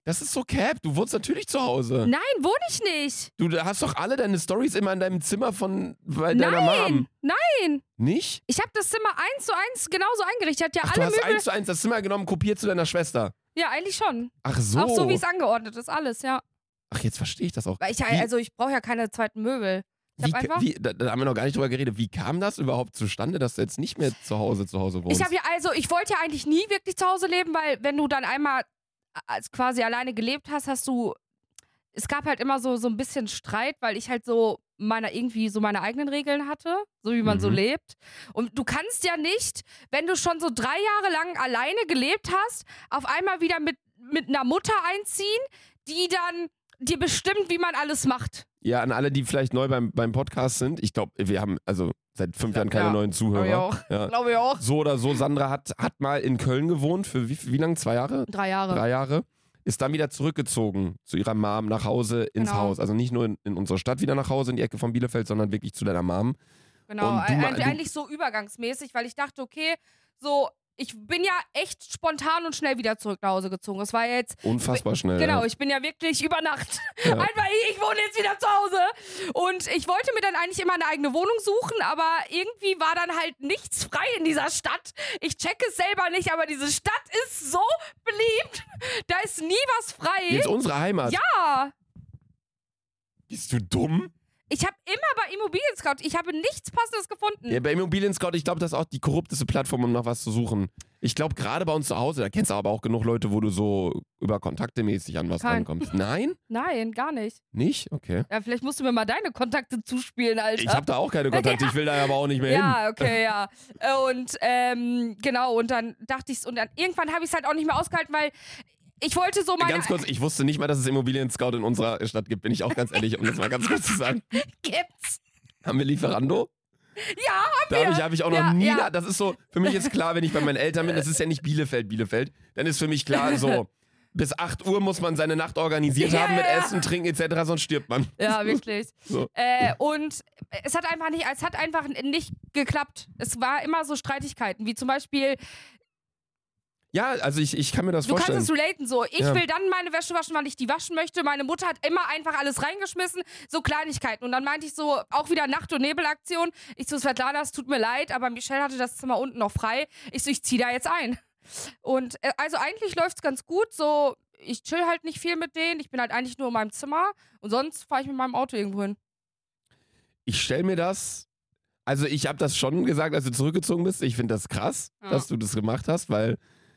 [SPEAKER 1] Das ist so Cap. Du wohnst natürlich zu Hause.
[SPEAKER 2] Nein, wohne ich nicht.
[SPEAKER 1] Du hast doch alle deine Stories immer in deinem Zimmer von bei deiner
[SPEAKER 2] Nein,
[SPEAKER 1] Mom.
[SPEAKER 2] nein.
[SPEAKER 1] Nicht?
[SPEAKER 2] Ich habe das Zimmer eins zu eins genauso eingerichtet. Ja,
[SPEAKER 1] Ach, du
[SPEAKER 2] alle
[SPEAKER 1] hast
[SPEAKER 2] Möbel.
[SPEAKER 1] eins zu eins das Zimmer genommen, kopiert zu deiner Schwester.
[SPEAKER 2] Ja, eigentlich schon.
[SPEAKER 1] Ach so.
[SPEAKER 2] Auch so, wie es angeordnet ist, alles, ja.
[SPEAKER 1] Ach, jetzt verstehe ich das auch.
[SPEAKER 2] Weil ich,
[SPEAKER 1] Wie-
[SPEAKER 2] also ich brauche ja keine zweiten Möbel. Ich
[SPEAKER 1] Wie,
[SPEAKER 2] hab einfach.
[SPEAKER 1] wie, da, da haben wir noch gar nicht drüber geredet. Wie kam das überhaupt zustande, dass du jetzt nicht mehr zu Hause zu Hause wohnst?
[SPEAKER 2] Ich habe ja, also ich wollte ja eigentlich nie wirklich zu Hause leben, weil wenn du dann einmal als quasi alleine gelebt hast, hast du, es gab halt immer so, so ein bisschen Streit, weil ich halt so meine, irgendwie so meine eigenen Regeln hatte, so wie man
[SPEAKER 1] Mhm.
[SPEAKER 2] so lebt. Und du kannst ja nicht, wenn du schon so drei Jahre lang alleine gelebt hast, auf einmal wieder mit, mit einer Mutter einziehen, die dann dir bestimmt, wie man alles macht.
[SPEAKER 1] Ja, an alle, die vielleicht neu beim, beim Podcast sind. Ich glaube, wir haben also seit fünf Jahren keine
[SPEAKER 2] Ja.
[SPEAKER 1] neuen
[SPEAKER 2] Glaube ich
[SPEAKER 1] Zuhörer.
[SPEAKER 2] auch.
[SPEAKER 1] Ja.
[SPEAKER 2] Glaube ich auch.
[SPEAKER 1] So oder so, Sandra hat, hat mal in Köln gewohnt. Für wie, wie lange? Zwei Jahre?
[SPEAKER 2] Drei Jahre.
[SPEAKER 1] Drei Jahre. Ist dann wieder zurückgezogen zu ihrer Mom nach Hause ins
[SPEAKER 2] Genau.
[SPEAKER 1] Haus. Also nicht nur in, in unsere Stadt wieder nach Hause, in die Ecke von Bielefeld, sondern wirklich zu deiner Mom.
[SPEAKER 2] Genau,
[SPEAKER 1] Und du
[SPEAKER 2] ein-
[SPEAKER 1] ma-
[SPEAKER 2] ein-
[SPEAKER 1] du-
[SPEAKER 2] eigentlich so übergangsmäßig, weil ich dachte, okay, so, ich bin ja echt spontan und schnell wieder zurück nach Hause gezogen. Es war jetzt,
[SPEAKER 1] Unfassbar schnell.
[SPEAKER 2] genau,
[SPEAKER 1] Ja.
[SPEAKER 2] ich bin ja wirklich über Nacht.
[SPEAKER 1] Ja.
[SPEAKER 2] Einfach, ich, ich wohne jetzt wieder zu Hause. Und ich wollte mir dann eigentlich immer eine eigene Wohnung suchen, aber irgendwie war dann halt nichts frei in dieser Stadt. Ich checke es selber nicht, aber diese Stadt ist so beliebt. Da ist nie was frei.
[SPEAKER 1] Jetzt unsere Heimat.
[SPEAKER 2] Ja,
[SPEAKER 1] Bist du dumm?
[SPEAKER 2] ich habe immer bei Immobilien Scout, ich habe nichts Passendes gefunden.
[SPEAKER 1] Ja, bei Immobilien Scout, ich glaube, das ist auch die korrupteste Plattform, um nach was zu suchen. Ich glaube, gerade bei uns zu Hause, da kennst du aber auch genug Leute, wo du so über Kontakte mäßig an was
[SPEAKER 2] Kein.
[SPEAKER 1] rankommst. Nein?
[SPEAKER 2] Nein, gar nicht.
[SPEAKER 1] Nicht? Okay.
[SPEAKER 2] Ja, vielleicht musst du mir mal deine Kontakte zuspielen, Alter.
[SPEAKER 1] Ich habe da auch keine Kontakte, ich will da aber auch nicht mehr hin.
[SPEAKER 2] Ja, okay, ja. Und ähm, genau, und dann dachte ich's, und dann irgendwann habe ich es halt auch nicht mehr ausgehalten, weil ich wollte so meine.
[SPEAKER 1] Ganz kurz, ich wusste nicht mal, dass es Immobilien Scout in unserer Stadt gibt, bin ich auch ganz ehrlich, um das mal ganz kurz zu sagen.
[SPEAKER 2] Gibt's?
[SPEAKER 1] Haben wir Lieferando?
[SPEAKER 2] Ja, haben
[SPEAKER 1] Da habe ich, hab ich auch noch
[SPEAKER 2] Ja,
[SPEAKER 1] nie,
[SPEAKER 2] ja.
[SPEAKER 1] da- das ist so, für mich ist klar, wenn ich bei meinen Eltern bin, das ist ja nicht Bielefeld, Bielefeld, dann ist für mich klar, so, bis acht Uhr muss man seine Nacht organisiert
[SPEAKER 2] Ja,
[SPEAKER 1] haben mit
[SPEAKER 2] ja.
[SPEAKER 1] Essen, Trinken et cetera, sonst stirbt man.
[SPEAKER 2] Ja, wirklich.
[SPEAKER 1] So.
[SPEAKER 2] Äh, und es hat einfach nicht, es hat einfach nicht geklappt. Es war immer so Streitigkeiten, wie zum Beispiel,
[SPEAKER 1] Ja, also ich, ich kann mir das
[SPEAKER 2] du
[SPEAKER 1] vorstellen.
[SPEAKER 2] kannst es relaten, so, ich
[SPEAKER 1] Ja.
[SPEAKER 2] will dann meine Wäsche waschen, wann ich die waschen möchte. Meine Mutter hat immer einfach alles reingeschmissen, so Kleinigkeiten. Und dann meinte ich so, auch wieder Nacht- und Nebelaktion. Ich so, Svetlana, es tut mir leid, aber Michelle hatte das Zimmer unten noch frei. Ich so, ich zieh da jetzt ein. Und äh, also eigentlich läuft's ganz gut, so, ich chill halt nicht viel mit denen. Ich bin halt eigentlich nur in meinem Zimmer und sonst fahre ich mit meinem Auto irgendwo hin.
[SPEAKER 1] Ich stelle mir das, also ich habe das schon gesagt, als du zurückgezogen bist. Ich finde das krass,
[SPEAKER 2] Ja.
[SPEAKER 1] dass du das gemacht hast, weil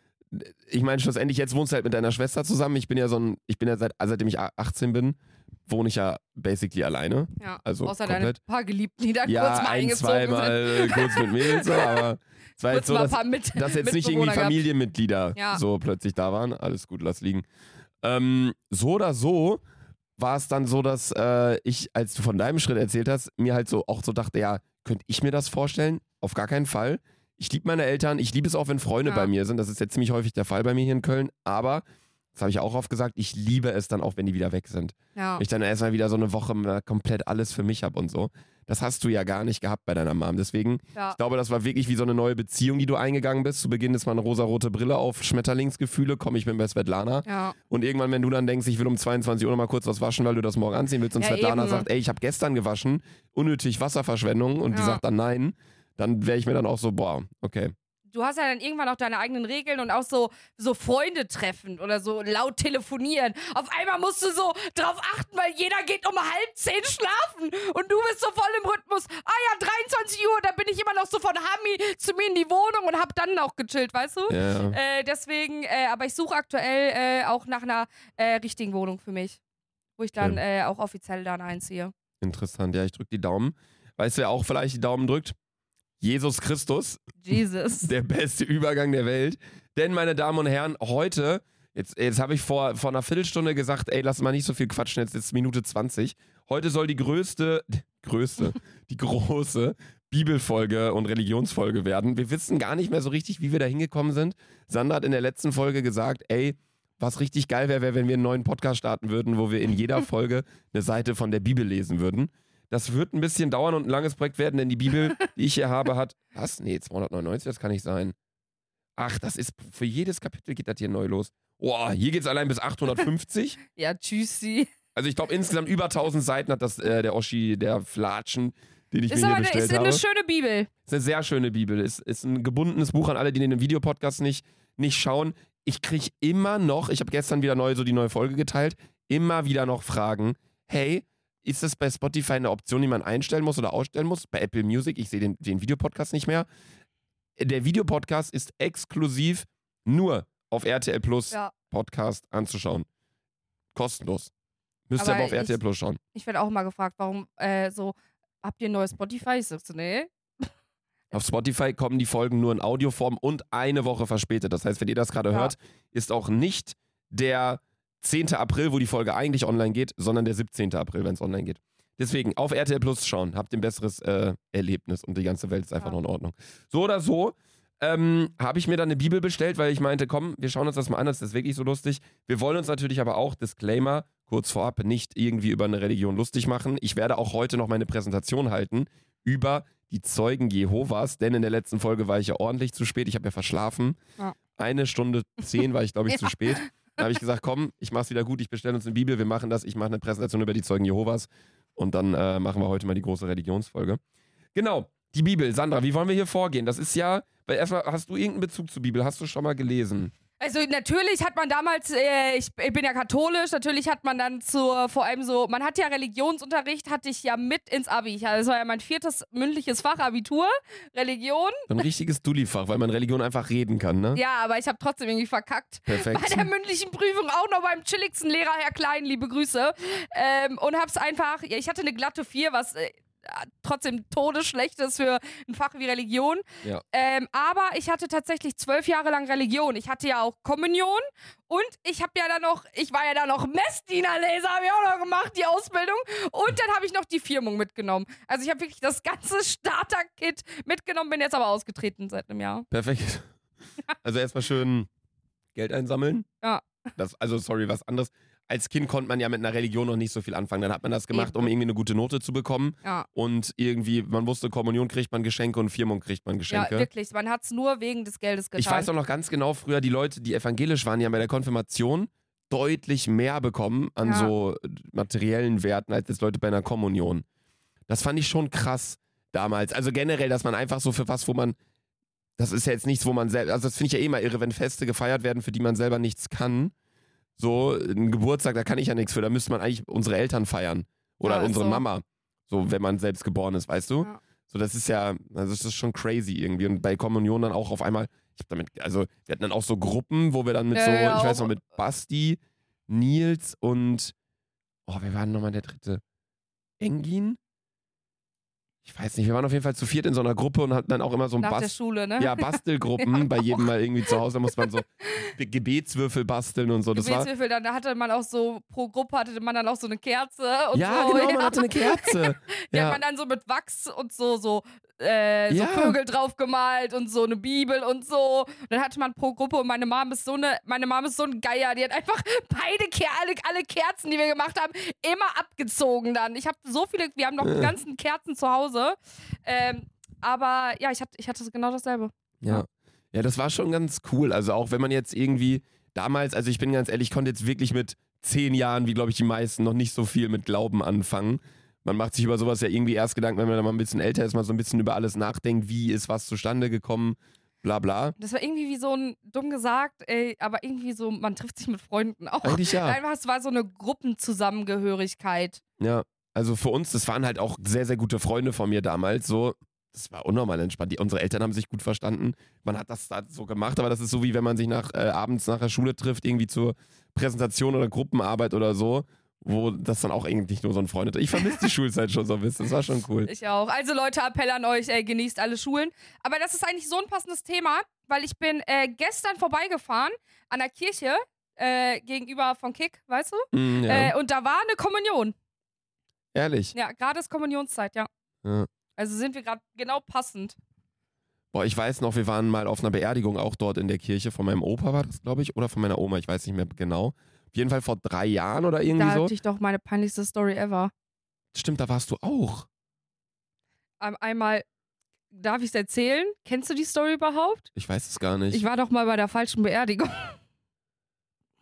[SPEAKER 1] ich meine, schlussendlich, jetzt wohnst du halt mit deiner Schwester zusammen. Ich bin ja so ein, ich bin ja seit, seitdem ich achtzehn bin, wohne ich ja basically alleine.
[SPEAKER 2] Ja,
[SPEAKER 1] Also
[SPEAKER 2] außer deine
[SPEAKER 1] komplett.
[SPEAKER 2] paar Geliebten, die da
[SPEAKER 1] Ja,
[SPEAKER 2] kurz mal
[SPEAKER 1] ein,
[SPEAKER 2] eingezogen sind.
[SPEAKER 1] zweimal kurz mit Mädels, so, aber es war jetzt
[SPEAKER 2] Kurz
[SPEAKER 1] so,
[SPEAKER 2] mal ein
[SPEAKER 1] dass,
[SPEAKER 2] paar mit,
[SPEAKER 1] dass jetzt nicht irgendwie
[SPEAKER 2] Mitbewohner gehabt.
[SPEAKER 1] Familienmitglieder
[SPEAKER 2] Ja.
[SPEAKER 1] so plötzlich da waren. Alles gut, lass liegen. Ähm, so oder so war es dann so, dass äh, ich, als du von deinem Schritt erzählt hast, mir halt so auch so dachte, ja, könnte ich mir das vorstellen? Auf gar keinen Fall. Ich liebe meine Eltern, ich liebe es auch, wenn Freunde
[SPEAKER 2] Ja.
[SPEAKER 1] bei mir sind. Das ist jetzt ziemlich häufig der Fall bei mir hier in Köln. Aber, das habe ich auch oft gesagt, ich liebe es dann auch, wenn die wieder weg sind.
[SPEAKER 2] Ja.
[SPEAKER 1] Wenn ich dann erstmal wieder so eine Woche mal komplett alles für mich habe und so. Das hast du ja gar nicht gehabt bei deiner Mom. Deswegen,
[SPEAKER 2] Ja.
[SPEAKER 1] ich glaube, das war wirklich wie so eine neue Beziehung, die du eingegangen bist. Zu Beginn ist mal eine rosarote Brille auf Schmetterlingsgefühle, komme ich mit bei Svetlana.
[SPEAKER 2] Ja.
[SPEAKER 1] Und irgendwann, wenn du dann denkst, ich will um zweiundzwanzig Uhr noch mal kurz was waschen, weil du das morgen anziehen willst und
[SPEAKER 2] Ja,
[SPEAKER 1] Svetlana
[SPEAKER 2] eben.
[SPEAKER 1] sagt, ey, ich habe gestern gewaschen, unnötig Wasserverschwendung und die
[SPEAKER 2] Ja.
[SPEAKER 1] sagt dann nein, dann wäre ich mir dann auch so, boah, okay.
[SPEAKER 2] Du hast ja dann irgendwann auch deine eigenen Regeln und auch so, so Freunde treffen oder so laut telefonieren. Auf einmal musst du so drauf achten, weil jeder geht um halb zehn schlafen und du bist so voll im Rhythmus. Ah ja, dreiundzwanzig Uhr, da bin ich immer noch so von Hami zu mir in die Wohnung und hab dann noch gechillt, weißt du?
[SPEAKER 1] Ja.
[SPEAKER 2] Äh, deswegen, äh, aber ich suche aktuell äh, auch nach einer äh, richtigen Wohnung für mich, wo ich dann äh, auch offiziell dann einziehe.
[SPEAKER 1] Interessant, ja, ich drücke die Daumen. Weißt du, wer auch vielleicht die Daumen drückt? Jesus Christus,
[SPEAKER 2] Jesus.
[SPEAKER 1] der beste Übergang der Welt. Denn, meine Damen und Herren, heute, jetzt, jetzt habe ich vor, vor einer Viertelstunde gesagt, ey, lass mal nicht so viel quatschen, jetzt ist Minute zwanzig. Heute soll die größte, größte, die große Bibelfolge und Religionsfolge werden. Wir wissen gar nicht mehr so richtig, wie wir da hingekommen sind. Sandra hat in der letzten Folge gesagt, ey, was richtig geil wäre, wäre, wenn wir einen neuen Podcast starten würden, wo wir in jeder Folge eine Seite von der Bibel lesen würden. Das wird ein bisschen dauern und ein langes Projekt werden, denn die Bibel, die ich hier habe, hat, was? Nee, zweihundertneunundneunzig, das kann nicht sein. Ach, das ist, für jedes Kapitel geht das hier neu los. Boah, hier geht's allein bis achthundertfünfzig.
[SPEAKER 2] Ja, tschüssi.
[SPEAKER 1] Also ich glaube, insgesamt über tausend Seiten hat das äh, der Oschi, der Flatschen, den ich
[SPEAKER 2] Ist
[SPEAKER 1] mir hier
[SPEAKER 2] aber eine,
[SPEAKER 1] bestellt
[SPEAKER 2] ist
[SPEAKER 1] habe.
[SPEAKER 2] eine schöne Bibel.
[SPEAKER 1] Ist eine sehr schöne Bibel. Ist, ist ein gebundenes Buch an alle, die den Videopodcast nicht, nicht schauen. Ich kriege immer noch, ich habe gestern wieder neu so die neue Folge geteilt, immer wieder noch Fragen. Hey, ist das bei Spotify eine Option, die man einstellen muss oder ausstellen muss? Bei Apple Music, ich sehe den, den Videopodcast nicht mehr. Der Videopodcast ist exklusiv nur auf R T L Plus
[SPEAKER 2] Ja.
[SPEAKER 1] Podcast anzuschauen. Kostenlos. Müsst ihr
[SPEAKER 2] Aber
[SPEAKER 1] aber auf
[SPEAKER 2] ich-
[SPEAKER 1] R T L Plus schauen.
[SPEAKER 2] Ich werde auch mal gefragt, warum äh, so, habt ihr ein neues Spotify? Ich so, nee.
[SPEAKER 1] Auf Spotify kommen die Folgen nur in Audioform und eine Woche verspätet. Das heißt, wenn ihr das gerade
[SPEAKER 2] Ja.
[SPEAKER 1] hört, ist auch nicht der zehnten April, wo die Folge eigentlich online geht, sondern der siebzehnten April, wenn es online geht. Deswegen auf R T L Plus schauen. Habt ihr ein besseres äh, Erlebnis und die ganze Welt ist einfach
[SPEAKER 2] Ja.
[SPEAKER 1] noch in Ordnung. So oder so ähm, habe ich mir dann eine Bibel bestellt, weil ich meinte, komm, wir schauen uns das mal an, das ist wirklich so lustig. Wir wollen uns natürlich aber auch, Disclaimer, kurz vorab, nicht irgendwie über eine Religion lustig machen. Ich werde auch heute noch meine Präsentation halten über die Zeugen Jehovas, denn in der letzten Folge war ich ja ordentlich zu spät. Ich habe ja verschlafen.
[SPEAKER 2] Ja.
[SPEAKER 1] Eine Stunde zehn war ich, glaube ich,
[SPEAKER 2] Ja.
[SPEAKER 1] zu spät. Dann habe ich gesagt, komm, ich mach's wieder gut, ich bestelle uns eine Bibel, wir machen das, ich mache eine Präsentation über die Zeugen Jehovas und dann äh, machen wir heute mal die große Religionsfolge. Genau, die Bibel. Sandra, wie wollen wir hier vorgehen? Das ist ja, weil erstmal, hast du irgendeinen Bezug zur Bibel? Hast du schon mal gelesen?
[SPEAKER 2] Also natürlich hat man damals, äh, ich, ich bin ja katholisch, natürlich hat man dann zur, vor allem so, man hat ja Religionsunterricht, hatte ich ja mit ins Abi. Ich, das war ja mein viertes mündliches Fach, Abitur, Religion.
[SPEAKER 1] So ein richtiges Dulli-Fach, weil man Religion einfach reden kann, ne?
[SPEAKER 2] Ja, aber ich habe trotzdem irgendwie verkackt.
[SPEAKER 1] Perfekt.
[SPEAKER 2] Bei der mündlichen Prüfung auch noch beim chilligsten Lehrer, Herr Klein, liebe Grüße. Ähm, und hab's einfach, ja, ich hatte eine glatte vier, was äh, trotzdem todesschlecht ist für ein Fach wie Religion.
[SPEAKER 1] Ja.
[SPEAKER 2] Ähm, aber ich hatte tatsächlich zwölf Jahre lang Religion. Ich hatte ja auch Kommunion und ich habe ja dann noch, ich war ja dann noch Messdienerleser, habe ich auch noch gemacht, die Ausbildung. Und dann habe ich noch die Firmung mitgenommen. Also ich habe wirklich das ganze Starter-Kit mitgenommen, bin jetzt aber ausgetreten seit einem Jahr.
[SPEAKER 1] Perfekt. Also erstmal schön Geld einsammeln.
[SPEAKER 2] Ja.
[SPEAKER 1] Das, also sorry, was anderes. Als Kind konnte man ja mit einer Religion noch nicht so viel anfangen. Dann hat man das gemacht,
[SPEAKER 2] Eben.
[SPEAKER 1] um irgendwie eine gute Note zu bekommen.
[SPEAKER 2] Ja.
[SPEAKER 1] Und irgendwie, man wusste, Kommunion kriegt man Geschenke und Firmung kriegt man
[SPEAKER 2] Ja,
[SPEAKER 1] Geschenke.
[SPEAKER 2] wirklich. Man hat es nur wegen des Geldes getan.
[SPEAKER 1] Ich weiß auch noch ganz genau, früher die Leute, die evangelisch waren, die haben bei der Konfirmation deutlich mehr bekommen an
[SPEAKER 2] Ja.
[SPEAKER 1] so materiellen Werten als jetzt Leute bei einer Kommunion. Das fand ich schon krass damals. Also generell, dass man einfach so für was, wo man, das ist ja jetzt nichts, wo man selbst, also das finde ich ja eh mal irre, wenn Feste gefeiert werden, für die man selber nichts kann. So, ein Geburtstag, da kann ich ja nichts für, da müsste man eigentlich unsere Eltern feiern. Oder
[SPEAKER 2] Ja, ist
[SPEAKER 1] unsere
[SPEAKER 2] so.
[SPEAKER 1] Mama. So, wenn man selbst geboren ist, weißt du?
[SPEAKER 2] Ja.
[SPEAKER 1] So, das ist ja, also das ist schon crazy irgendwie. Und bei Kommunion dann auch auf einmal, ich hab damit, also wir hatten dann auch so Gruppen, wo wir dann mit
[SPEAKER 2] Ja,
[SPEAKER 1] so,
[SPEAKER 2] ja,
[SPEAKER 1] ich weiß
[SPEAKER 2] auch.
[SPEAKER 1] noch, mit Basti, Nils und, oh, wer war denn nochmal der dritte? Engin? Ich weiß nicht, wir waren auf jeden Fall zu viert in so einer Gruppe und hatten dann auch immer so ein
[SPEAKER 2] Nach der
[SPEAKER 1] Bast
[SPEAKER 2] Schule, ne?
[SPEAKER 1] ja, Bastelgruppen
[SPEAKER 2] Ja,
[SPEAKER 1] bei jedem
[SPEAKER 2] auch.
[SPEAKER 1] mal irgendwie zu Hause. Da musste man so Ge- Gebetswürfel basteln und so. Das war,
[SPEAKER 2] Gebetswürfel, dann hatte man auch so, pro Gruppe hatte man dann auch so eine Kerze und
[SPEAKER 1] ja,
[SPEAKER 2] so.
[SPEAKER 1] genau,
[SPEAKER 2] ja.
[SPEAKER 1] man hatte eine Kerze.
[SPEAKER 2] Die
[SPEAKER 1] ja.
[SPEAKER 2] hat man dann so mit Wachs und so, so, äh, so
[SPEAKER 1] Ja.
[SPEAKER 2] Vögel drauf gemalt und so eine Bibel und so. Und dann hatte man pro Gruppe und meine Mom ist so eine, meine Mom ist so ein Geier. Die hat einfach beide Ker alle, alle Kerzen, die wir gemacht haben, immer abgezogen dann. Ich habe so viele, wir haben noch die
[SPEAKER 1] Äh.
[SPEAKER 2] ganzen Kerzen zu Hause. Ähm, aber ja, ich hatte, ich hatte genau dasselbe.
[SPEAKER 1] Ja. Ja, das war schon ganz cool. Also auch wenn man jetzt irgendwie damals, also ich bin ganz ehrlich, ich konnte jetzt wirklich mit zehn Jahren, wie glaube ich die meisten, noch nicht so viel mit Glauben anfangen. Man macht sich über sowas ja irgendwie erst Gedanken, wenn man dann mal ein bisschen älter ist, mal so ein bisschen über alles nachdenkt, wie ist was zustande gekommen, bla bla.
[SPEAKER 2] Das war irgendwie wie so ein, dumm gesagt, ey, aber irgendwie so, man trifft sich mit Freunden auch.
[SPEAKER 1] Eigentlich ja.
[SPEAKER 2] Einfach, es war so eine Gruppenzusammengehörigkeit.
[SPEAKER 1] Ja, also für uns, das waren halt auch sehr, sehr gute Freunde von mir damals, so. Das war unnormal entspannt. Die, unsere Eltern haben sich gut verstanden. Man hat das da so gemacht, aber das ist so, wie wenn man sich nach, äh, abends nach der Schule trifft, irgendwie zur Präsentation oder Gruppenarbeit oder so, wo das dann auch eigentlich nur so ein Freund ist. Ich vermisse die Schulzeit schon so ein bisschen. Das war schon cool.
[SPEAKER 2] Ich auch. Also Leute, Appell an euch, ey, genießt alle Schulen. Aber das ist eigentlich so ein passendes Thema, weil ich bin äh, gestern vorbeigefahren an der Kirche äh, gegenüber von Kick, weißt du?
[SPEAKER 1] Mm, ja.
[SPEAKER 2] Äh, und da war eine Kommunion.
[SPEAKER 1] Ehrlich.
[SPEAKER 2] Ja, gerade ist Kommunionszeit, ja.
[SPEAKER 1] Ja.
[SPEAKER 2] Also sind wir gerade genau passend.
[SPEAKER 1] Boah, ich weiß noch, wir waren mal auf einer Beerdigung auch dort in der Kirche. Von meinem Opa war das, glaube ich, oder von meiner Oma, ich weiß nicht mehr genau. Auf jeden Fall vor drei Jahren oder irgendwie
[SPEAKER 2] Da
[SPEAKER 1] so.
[SPEAKER 2] hatte ich doch meine peinlichste Story ever.
[SPEAKER 1] Stimmt, da warst du auch.
[SPEAKER 2] Ähm, einmal, darf ich es erzählen? Kennst du die Story überhaupt?
[SPEAKER 1] Ich weiß es gar nicht.
[SPEAKER 2] Ich war doch mal bei der falschen Beerdigung.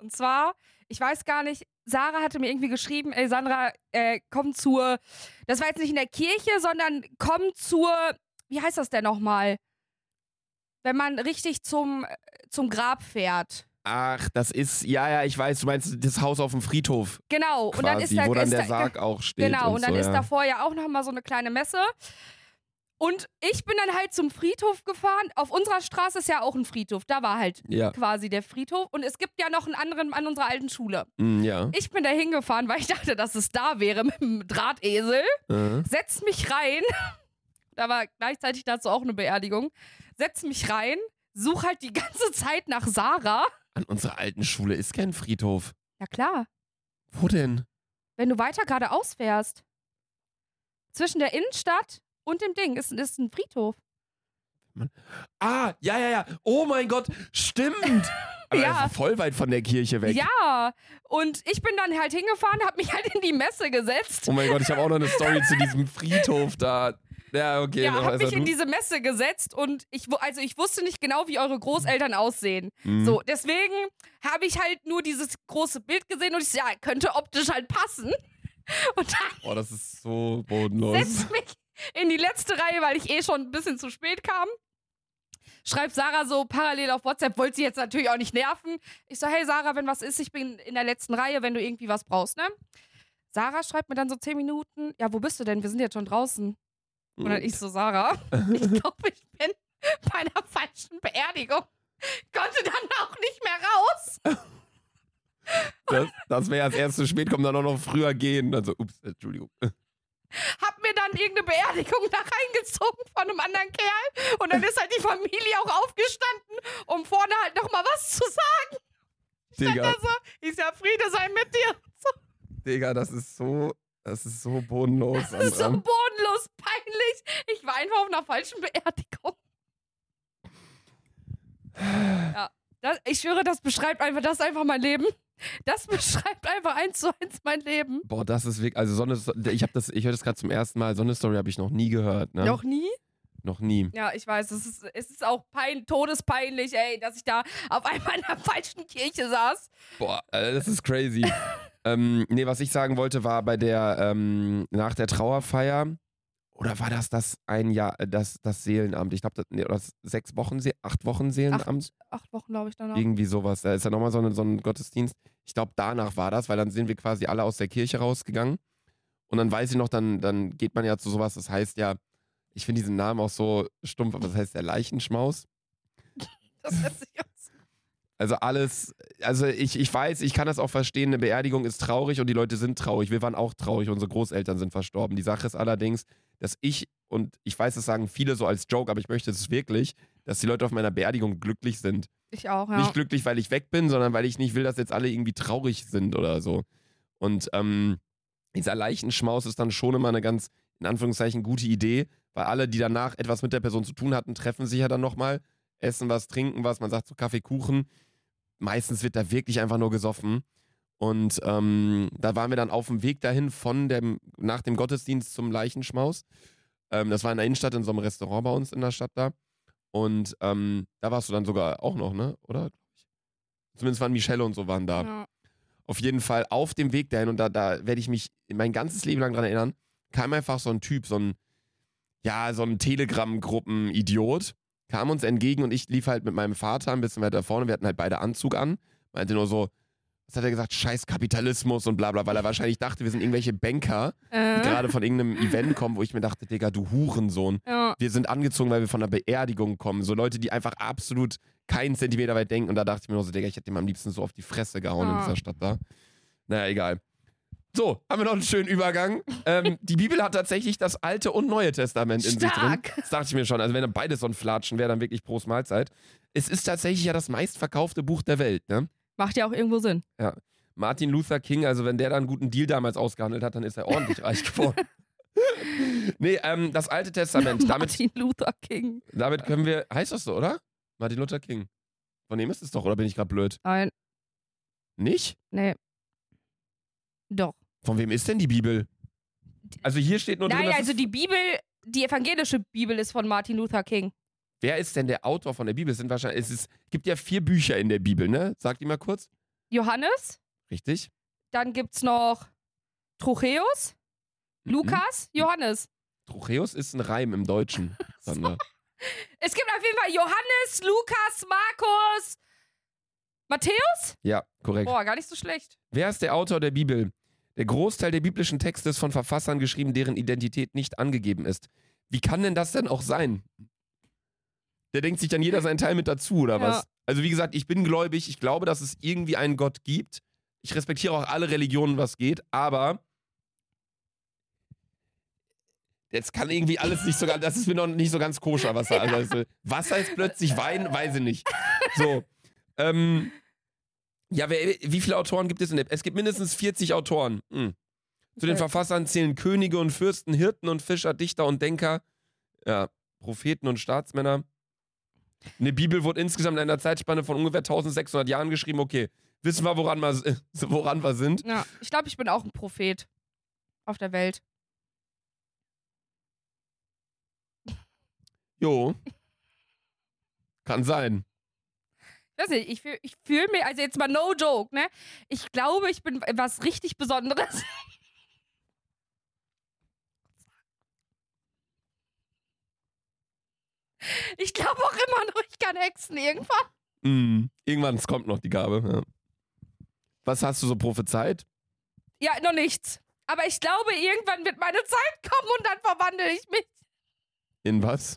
[SPEAKER 2] Und zwar, ich weiß gar nicht, Sarah hatte mir irgendwie geschrieben, ey Sandra, äh, komm zur, das war jetzt nicht in der Kirche, sondern komm zur, wie heißt das denn nochmal? Wenn man richtig zum, zum Grab fährt.
[SPEAKER 1] Ach, das ist, ja, ja, ich weiß, du meinst das Haus auf dem Friedhof.
[SPEAKER 2] Genau.
[SPEAKER 1] Quasi,
[SPEAKER 2] und dann ist da,
[SPEAKER 1] wo dann
[SPEAKER 2] ist
[SPEAKER 1] der
[SPEAKER 2] da,
[SPEAKER 1] Sarg auch steht.
[SPEAKER 2] Genau, und,
[SPEAKER 1] und
[SPEAKER 2] dann
[SPEAKER 1] so,
[SPEAKER 2] ist
[SPEAKER 1] ja.
[SPEAKER 2] davor ja auch nochmal so eine kleine Messe. Und ich bin dann halt zum Friedhof gefahren. Auf unserer Straße ist ja auch ein Friedhof. Da war halt
[SPEAKER 1] Ja.
[SPEAKER 2] quasi der Friedhof. Und es gibt ja noch einen anderen an unserer alten Schule.
[SPEAKER 1] Mm, ja.
[SPEAKER 2] Ich bin da hingefahren, weil ich dachte, dass es da wäre mit dem Drahtesel.
[SPEAKER 1] Äh.
[SPEAKER 2] Setz mich rein. Da war gleichzeitig dazu auch eine Beerdigung. Setz mich rein, such halt die ganze Zeit nach Sarah.
[SPEAKER 1] An unserer alten Schule ist kein Friedhof.
[SPEAKER 2] Ja klar,
[SPEAKER 1] Wo denn?
[SPEAKER 2] wenn du weiter geradeaus fährst. Zwischen der Innenstadt und dem Ding ist, ist ein Friedhof.
[SPEAKER 1] Ah, ja, ja, ja. Oh mein Gott, stimmt. Aber
[SPEAKER 2] Ja.
[SPEAKER 1] das ist voll weit von der Kirche weg.
[SPEAKER 2] Ja, und ich bin dann halt hingefahren, hab mich halt in die Messe gesetzt.
[SPEAKER 1] Oh mein Gott, ich habe auch noch eine Story zu diesem Friedhof da. Ja, okay.
[SPEAKER 2] Ja, hab
[SPEAKER 1] also
[SPEAKER 2] mich in
[SPEAKER 1] du-
[SPEAKER 2] diese Messe gesetzt und ich, wu- also ich wusste nicht genau, wie eure Großeltern aussehen.
[SPEAKER 1] Mhm.
[SPEAKER 2] So, deswegen habe ich halt nur dieses große Bild gesehen und ich so, ja, könnte optisch halt passen. Und dann
[SPEAKER 1] Oh, das ist so bodenlos.
[SPEAKER 2] setz mich in die letzte Reihe, weil ich eh schon ein bisschen zu spät kam. Schreibt Sarah so parallel auf WhatsApp, wollte sie jetzt natürlich auch nicht nerven. Ich so, hey Sarah, wenn was ist, ich bin in der letzten Reihe, wenn du irgendwie was brauchst, ne? Sarah schreibt mir dann so zehn Minuten, ja, wo bist du denn? Wir sind jetzt schon draußen. Und dann ich so, Sarah, ich glaube, ich bin bei einer falschen Beerdigung. Konnte dann auch nicht mehr raus.
[SPEAKER 1] Das, das wäre als erstes zu spät, kommen dann auch noch früher gehen. Also, ups, Entschuldigung.
[SPEAKER 2] Hab mir dann irgendeine Beerdigung da reingezogen von einem anderen Kerl. Und dann ist halt die Familie auch aufgestanden, um vorne halt nochmal was zu sagen.
[SPEAKER 1] Digga,
[SPEAKER 2] Also, ich sag, Friede sei mit dir.
[SPEAKER 1] Digga, das ist so, das ist so bodenlos.
[SPEAKER 2] Das ist so
[SPEAKER 1] Sandra.
[SPEAKER 2] bodenlos peinlich. Ich war einfach auf einer falschen Beerdigung. Ja, das, ich schwöre, das beschreibt einfach, das ist einfach mein Leben. Das beschreibt einfach eins zu eins mein Leben.
[SPEAKER 1] Boah, das ist wirklich, also so eine, ich habe das, ich höre das gerade zum ersten Mal, so eine Story habe ich noch nie gehört, ne?
[SPEAKER 2] Noch nie?
[SPEAKER 1] Noch nie.
[SPEAKER 2] Ja, ich weiß, es ist, es ist auch pein, todespeinlich, ey, dass ich da auf einmal in der falschen Kirche saß.
[SPEAKER 1] Boah, äh, das ist crazy. ähm, nee, was ich sagen wollte, war bei der, ähm, nach der Trauerfeier, oder war das das ein Jahr, äh, das, das Seelenamt? Ich glaube, das, nee, oder das sechs Wochen, Se- acht Wochen Seelenamt?
[SPEAKER 2] Acht Wochen, glaube ich, danach.
[SPEAKER 1] Irgendwie sowas. Da ist ja nochmal so, eine, so ein Gottesdienst. Ich glaube, danach war das, weil dann sind wir quasi alle aus der Kirche rausgegangen. Und dann weiß ich noch, dann, dann geht man ja zu sowas, das heißt ja, ich finde diesen Namen auch so stumpf, aber das heißt der Leichenschmaus.
[SPEAKER 2] Das hört sich aus.
[SPEAKER 1] Also alles, also ich, ich weiß, ich kann das auch verstehen, eine Beerdigung ist traurig und die Leute sind traurig. Wir waren auch traurig, unsere Großeltern sind verstorben. Die Sache ist allerdings, dass ich, und ich weiß, das sagen viele so als Joke, aber ich möchte es wirklich, dass die Leute auf meiner Beerdigung glücklich sind.
[SPEAKER 2] Ich auch, ja.
[SPEAKER 1] Nicht glücklich, weil ich weg bin, sondern weil ich nicht will, dass jetzt alle irgendwie traurig sind oder so. Und ähm, dieser Leichenschmaus ist dann schon immer eine ganz, in Anführungszeichen, gute Idee, weil alle, die danach etwas mit der Person zu tun hatten, treffen sich ja dann nochmal, essen was, trinken was, man sagt so Kaffee, Kuchen. Meistens wird da wirklich einfach nur gesoffen. Und ähm, da waren wir dann auf dem Weg dahin von dem, nach dem Gottesdienst zum Leichenschmaus. Ähm, das war in der Innenstadt, in so einem Restaurant bei uns in der Stadt da. Und ähm, da warst du dann sogar auch noch, ne? Oder? Zumindest waren Michelle und so waren da.
[SPEAKER 2] Ja.
[SPEAKER 1] Auf jeden Fall auf dem Weg dahin, und da, da werde ich mich mein ganzes Leben lang dran erinnern, kam einfach so ein Typ, so ein, ja, so ein Telegram-Gruppen-Idiot, kam uns entgegen und ich lief halt mit meinem Vater ein bisschen weiter vorne, wir hatten halt beide Anzug an, meinte nur so, was hat er gesagt, scheiß Kapitalismus und bla bla, weil er wahrscheinlich dachte, wir sind irgendwelche Banker, die
[SPEAKER 2] Äh,
[SPEAKER 1] gerade von irgendeinem Event kommen, wo ich mir dachte, Digga, du Hurensohn.
[SPEAKER 2] ja.
[SPEAKER 1] Wir sind angezogen, weil wir von einer Beerdigung kommen. So Leute, die einfach absolut keinen Zentimeter weit denken. Und da dachte ich mir nur so, Digga, ich hätte ihm am liebsten so auf die Fresse gehauen in
[SPEAKER 2] Ah.
[SPEAKER 1] dieser Stadt da. Naja, egal. So, haben wir noch einen schönen Übergang. ähm, die Bibel hat tatsächlich das Alte und Neue Testament in sich drin.
[SPEAKER 2] Stark.
[SPEAKER 1] Das dachte ich mir schon. Also wenn dann beides so ein Flatschen wäre, dann wirklich Prost Mahlzeit. Es ist tatsächlich ja das meistverkaufte Buch der Welt, ne?
[SPEAKER 2] Macht ja auch irgendwo Sinn.
[SPEAKER 1] Martin Luther King, also wenn der da einen guten Deal damals ausgehandelt hat, dann ist er ordentlich reich geworden. Nee, ähm, das Alte Testament. Damit,
[SPEAKER 2] Martin Luther King.
[SPEAKER 1] damit können wir. Heißt das so, oder? Martin Luther King. Von dem ist es doch, oder bin ich gerade blöd?
[SPEAKER 2] Nein,
[SPEAKER 1] Nicht?
[SPEAKER 2] nee. Doch.
[SPEAKER 1] Von wem ist denn die Bibel? Also hier steht nur drin,
[SPEAKER 2] Nein,
[SPEAKER 1] dass
[SPEAKER 2] also
[SPEAKER 1] es,
[SPEAKER 2] die Bibel, die evangelische Bibel ist von Martin Luther King.
[SPEAKER 1] wer ist denn der Autor von der Bibel? Es sind wahrscheinlich, es ist, gibt ja vier Bücher in der Bibel, ne? Sag die mal kurz.
[SPEAKER 2] Johannes.
[SPEAKER 1] Richtig.
[SPEAKER 2] Dann gibt's noch Trocheus,
[SPEAKER 1] Mhm.
[SPEAKER 2] Lukas, Johannes.
[SPEAKER 1] Trocheus ist ein Reim im Deutschen, Sandra.
[SPEAKER 2] Es gibt auf jeden Fall Johannes, Lukas, Markus, Matthäus.
[SPEAKER 1] Ja, korrekt.
[SPEAKER 2] Boah, gar nicht so schlecht.
[SPEAKER 1] Wer ist der Autor der Bibel? Der Großteil der biblischen Texte ist von Verfassern geschrieben, deren Identität nicht angegeben ist. Wie kann denn das denn auch sein? Der denkt sich dann jeder seinen Teil mit dazu, oder
[SPEAKER 2] Ja.
[SPEAKER 1] was? Also wie gesagt, ich bin gläubig, ich glaube, dass es irgendwie einen Gott gibt. Ich respektiere auch alle Religionen, was geht, aber jetzt kann irgendwie alles nicht so ganz, das ist mir noch nicht so ganz koscher, was er alles will. Wasser ist plötzlich Wein, weiß ich nicht. So, ähm, ja, wer, wie viele Autoren gibt es in der, es gibt mindestens vierzig Autoren. Hm. Zu den
[SPEAKER 2] Okay.
[SPEAKER 1] Verfassern zählen Könige und Fürsten, Hirten und Fischer, Dichter und Denker, ja, Propheten und Staatsmänner. Eine Bibel wurde insgesamt in einer Zeitspanne von ungefähr eintausendsechshundert Jahren geschrieben. Okay, wissen wir, woran wir, woran wir sind?
[SPEAKER 2] Ja, ich glaube, ich bin auch ein Prophet auf der Welt.
[SPEAKER 1] Jo. Kann sein.
[SPEAKER 2] Ich weiß nicht, ich fühle ich fühl mir, also jetzt mal no joke, ne? Ich glaube, ich bin was richtig Besonderes. Ich glaube auch immer noch, ich kann hexen irgendwann.
[SPEAKER 1] Mm, irgendwann es kommt noch die Gabe. Ja. Was hast du so prophezeit?
[SPEAKER 2] Ja, noch nichts. Aber ich glaube, irgendwann wird meine Zeit kommen und dann verwandle ich mich.
[SPEAKER 1] In was?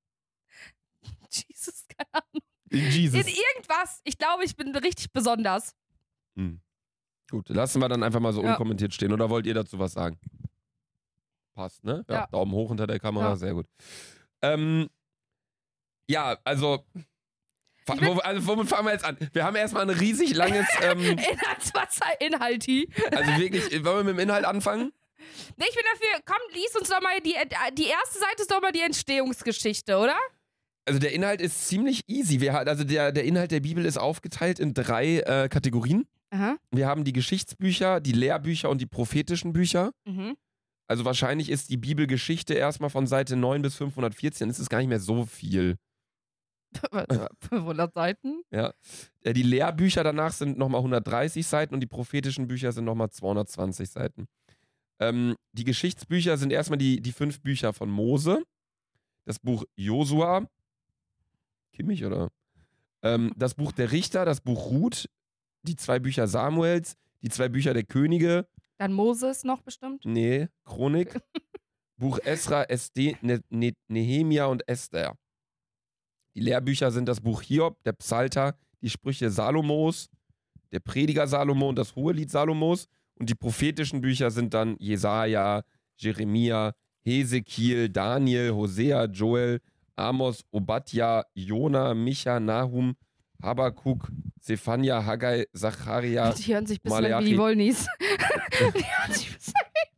[SPEAKER 2] Jesus, keine Ahnung.
[SPEAKER 1] In Jesus.
[SPEAKER 2] In irgendwas. Ich glaube, ich bin richtig besonders.
[SPEAKER 1] Hm. Gut, lassen wir dann einfach mal so
[SPEAKER 2] Ja.
[SPEAKER 1] unkommentiert stehen. Oder wollt ihr dazu was sagen? Passt, ne? Ja,
[SPEAKER 2] Ja.
[SPEAKER 1] Daumen hoch unter der Kamera,
[SPEAKER 2] Ja.
[SPEAKER 1] sehr gut. Ähm, ja, also, fa-
[SPEAKER 2] Ich bin-
[SPEAKER 1] wo, also, womit fangen wir jetzt an? Wir haben erstmal ein riesig langes, ähm,
[SPEAKER 2] Inhaltswasser, Inhalti.
[SPEAKER 1] also wirklich, wollen wir mit dem Inhalt anfangen?
[SPEAKER 2] Nee, ich bin dafür, komm, lies uns doch mal, die, die erste Seite ist doch mal die Entstehungsgeschichte, oder?
[SPEAKER 1] Also der Inhalt ist ziemlich easy. Wir, ha- also der, der Inhalt der Bibel ist aufgeteilt in drei äh, Kategorien.
[SPEAKER 2] Aha.
[SPEAKER 1] Wir haben die Geschichtsbücher, die Lehrbücher und die prophetischen Bücher.
[SPEAKER 2] Mhm.
[SPEAKER 1] Also wahrscheinlich ist die Bibelgeschichte erstmal von Seite neun bis fünfhundertvierzehn. Es ist gar nicht mehr so viel.
[SPEAKER 2] fünfhundert Seiten.
[SPEAKER 1] Ja. Äh, Die Lehrbücher danach sind nochmal hundertdreißig Seiten und die prophetischen Bücher sind nochmal zweihundertzwanzig Seiten. Ähm, die Geschichtsbücher sind erstmal die, die fünf Bücher von Mose, das Buch Josua, Kimmich oder? Ähm, das Buch der Richter, das Buch Ruth, die zwei Bücher Samuels, die zwei Bücher der Könige,
[SPEAKER 2] Dann Moses noch bestimmt.
[SPEAKER 1] nee, Chronik, Buch Esra, Este, ne, ne, Nehemia und Esther. Die Lehrbücher sind das Buch Hiob, der Psalter, die Sprüche Salomos, der Prediger Salomo und das Hohelied Salomos. Und die prophetischen Bücher sind dann Jesaja, Jeremia, Hesekiel, Daniel, Hosea, Joel, Amos, Obadja, Jona, Micha, Nahum, Habakuk, Zephania, Haggai, Zacharia.
[SPEAKER 2] Die hören sich ein bisschen an wie
[SPEAKER 1] Maleachi.
[SPEAKER 2] die Wollnies. Die hören sich ein bisschen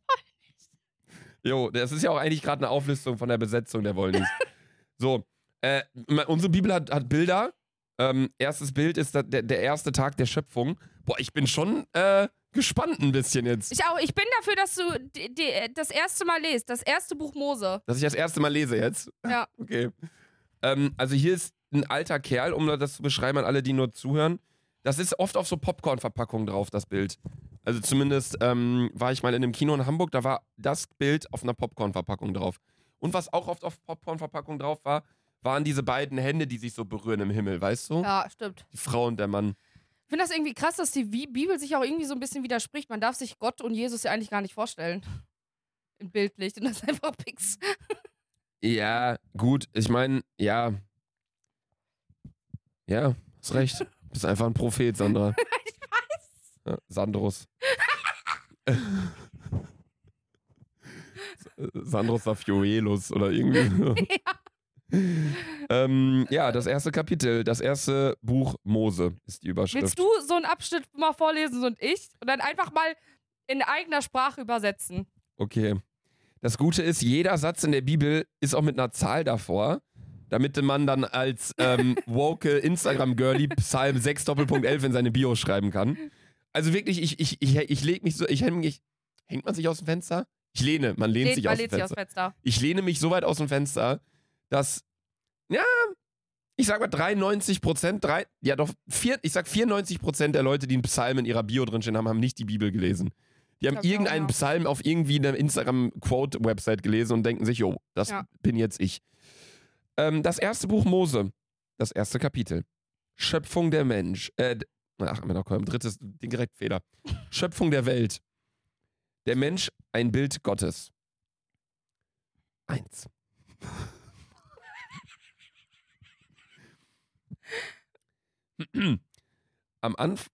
[SPEAKER 1] Jo, das ist ja auch eigentlich gerade eine Auflistung von der Besetzung der Wollnies. So, äh, ma- unsere Bibel hat, hat Bilder. Ähm, erstes Bild ist da, der, der erste Tag der Schöpfung. Boah, ich bin schon äh, gespannt ein bisschen jetzt,
[SPEAKER 2] Ich auch. Ich bin dafür, dass du die, die, das erste Mal lest. Das erste Buch Mose.
[SPEAKER 1] dass ich das erste Mal lese jetzt.
[SPEAKER 2] Ja.
[SPEAKER 1] Okay. Ähm, also hier ist ein alter Kerl, um das zu beschreiben an alle, die nur zuhören. Das ist oft auf so Popcorn-Verpackungen drauf, das Bild. Also zumindest ähm, war ich mal in einem Kino in Hamburg, da war das Bild auf einer Popcorn-Verpackung drauf. Und was auch oft auf Popcorn-Verpackungen drauf war, waren diese beiden Hände, die sich so berühren im Himmel, weißt du?
[SPEAKER 2] Ja, stimmt.
[SPEAKER 1] Die Frau und der Mann.
[SPEAKER 2] Ich finde das irgendwie krass, dass die Bi- Bibel sich auch irgendwie so ein bisschen widerspricht. Man darf sich Gott und Jesus ja eigentlich gar nicht vorstellen. In Bildlicht. Und das ist einfach Pix.
[SPEAKER 1] Ja, gut, ich meine, ja. Ja, hast recht. Du bist einfach ein Prophet, Sandra.
[SPEAKER 2] Ich weiß.
[SPEAKER 1] Ja, Sandros. Sandros Savioelus oder irgendwie.
[SPEAKER 2] Ja.
[SPEAKER 1] ähm, ja, das erste Kapitel, das erste Buch Mose ist die Überschrift.
[SPEAKER 2] Willst du so einen Abschnitt mal vorlesen, so und ich? Und dann einfach mal in eigener Sprache übersetzen.
[SPEAKER 1] Okay. Das Gute ist, jeder Satz in der Bibel ist auch mit einer Zahl davor, damit man dann als ähm, woke Instagram-Girlie Psalm sechs Doppelpunkt elf in seine Bio schreiben kann. Also wirklich, ich, ich, ich, ich leg mich so, ich häng mich, hängt man sich aus dem Fenster? Ich lehne, man lehnt
[SPEAKER 2] Lehnt-
[SPEAKER 1] sich
[SPEAKER 2] man
[SPEAKER 1] aus dem
[SPEAKER 2] lehnt sich
[SPEAKER 1] Fenster.
[SPEAKER 2] aus Fenster.
[SPEAKER 1] Ich lehne mich so weit aus dem Fenster, dass, ja, Ich sag mal dreiundneunzig Prozent, drei, ja doch, vier, ich sag vierundneunzig Prozent der Leute, die einen Psalm in ihrer Bio drinstehen haben, haben nicht die Bibel gelesen. Die haben
[SPEAKER 2] Glaub ich auch,
[SPEAKER 1] irgendeinen
[SPEAKER 2] ja.
[SPEAKER 1] Psalm auf irgendwie einer Instagram-Quote-Website gelesen und denken sich, jo, das
[SPEAKER 2] Ja.
[SPEAKER 1] bin jetzt ich. Ähm, das erste Buch Mose, das erste Kapitel. Schöpfung der Mensch. Äh, ach, komm, drittes, direkt Fehler. Schöpfung der Welt. Der Mensch, ein Bild Gottes. Eins. Am Anfang.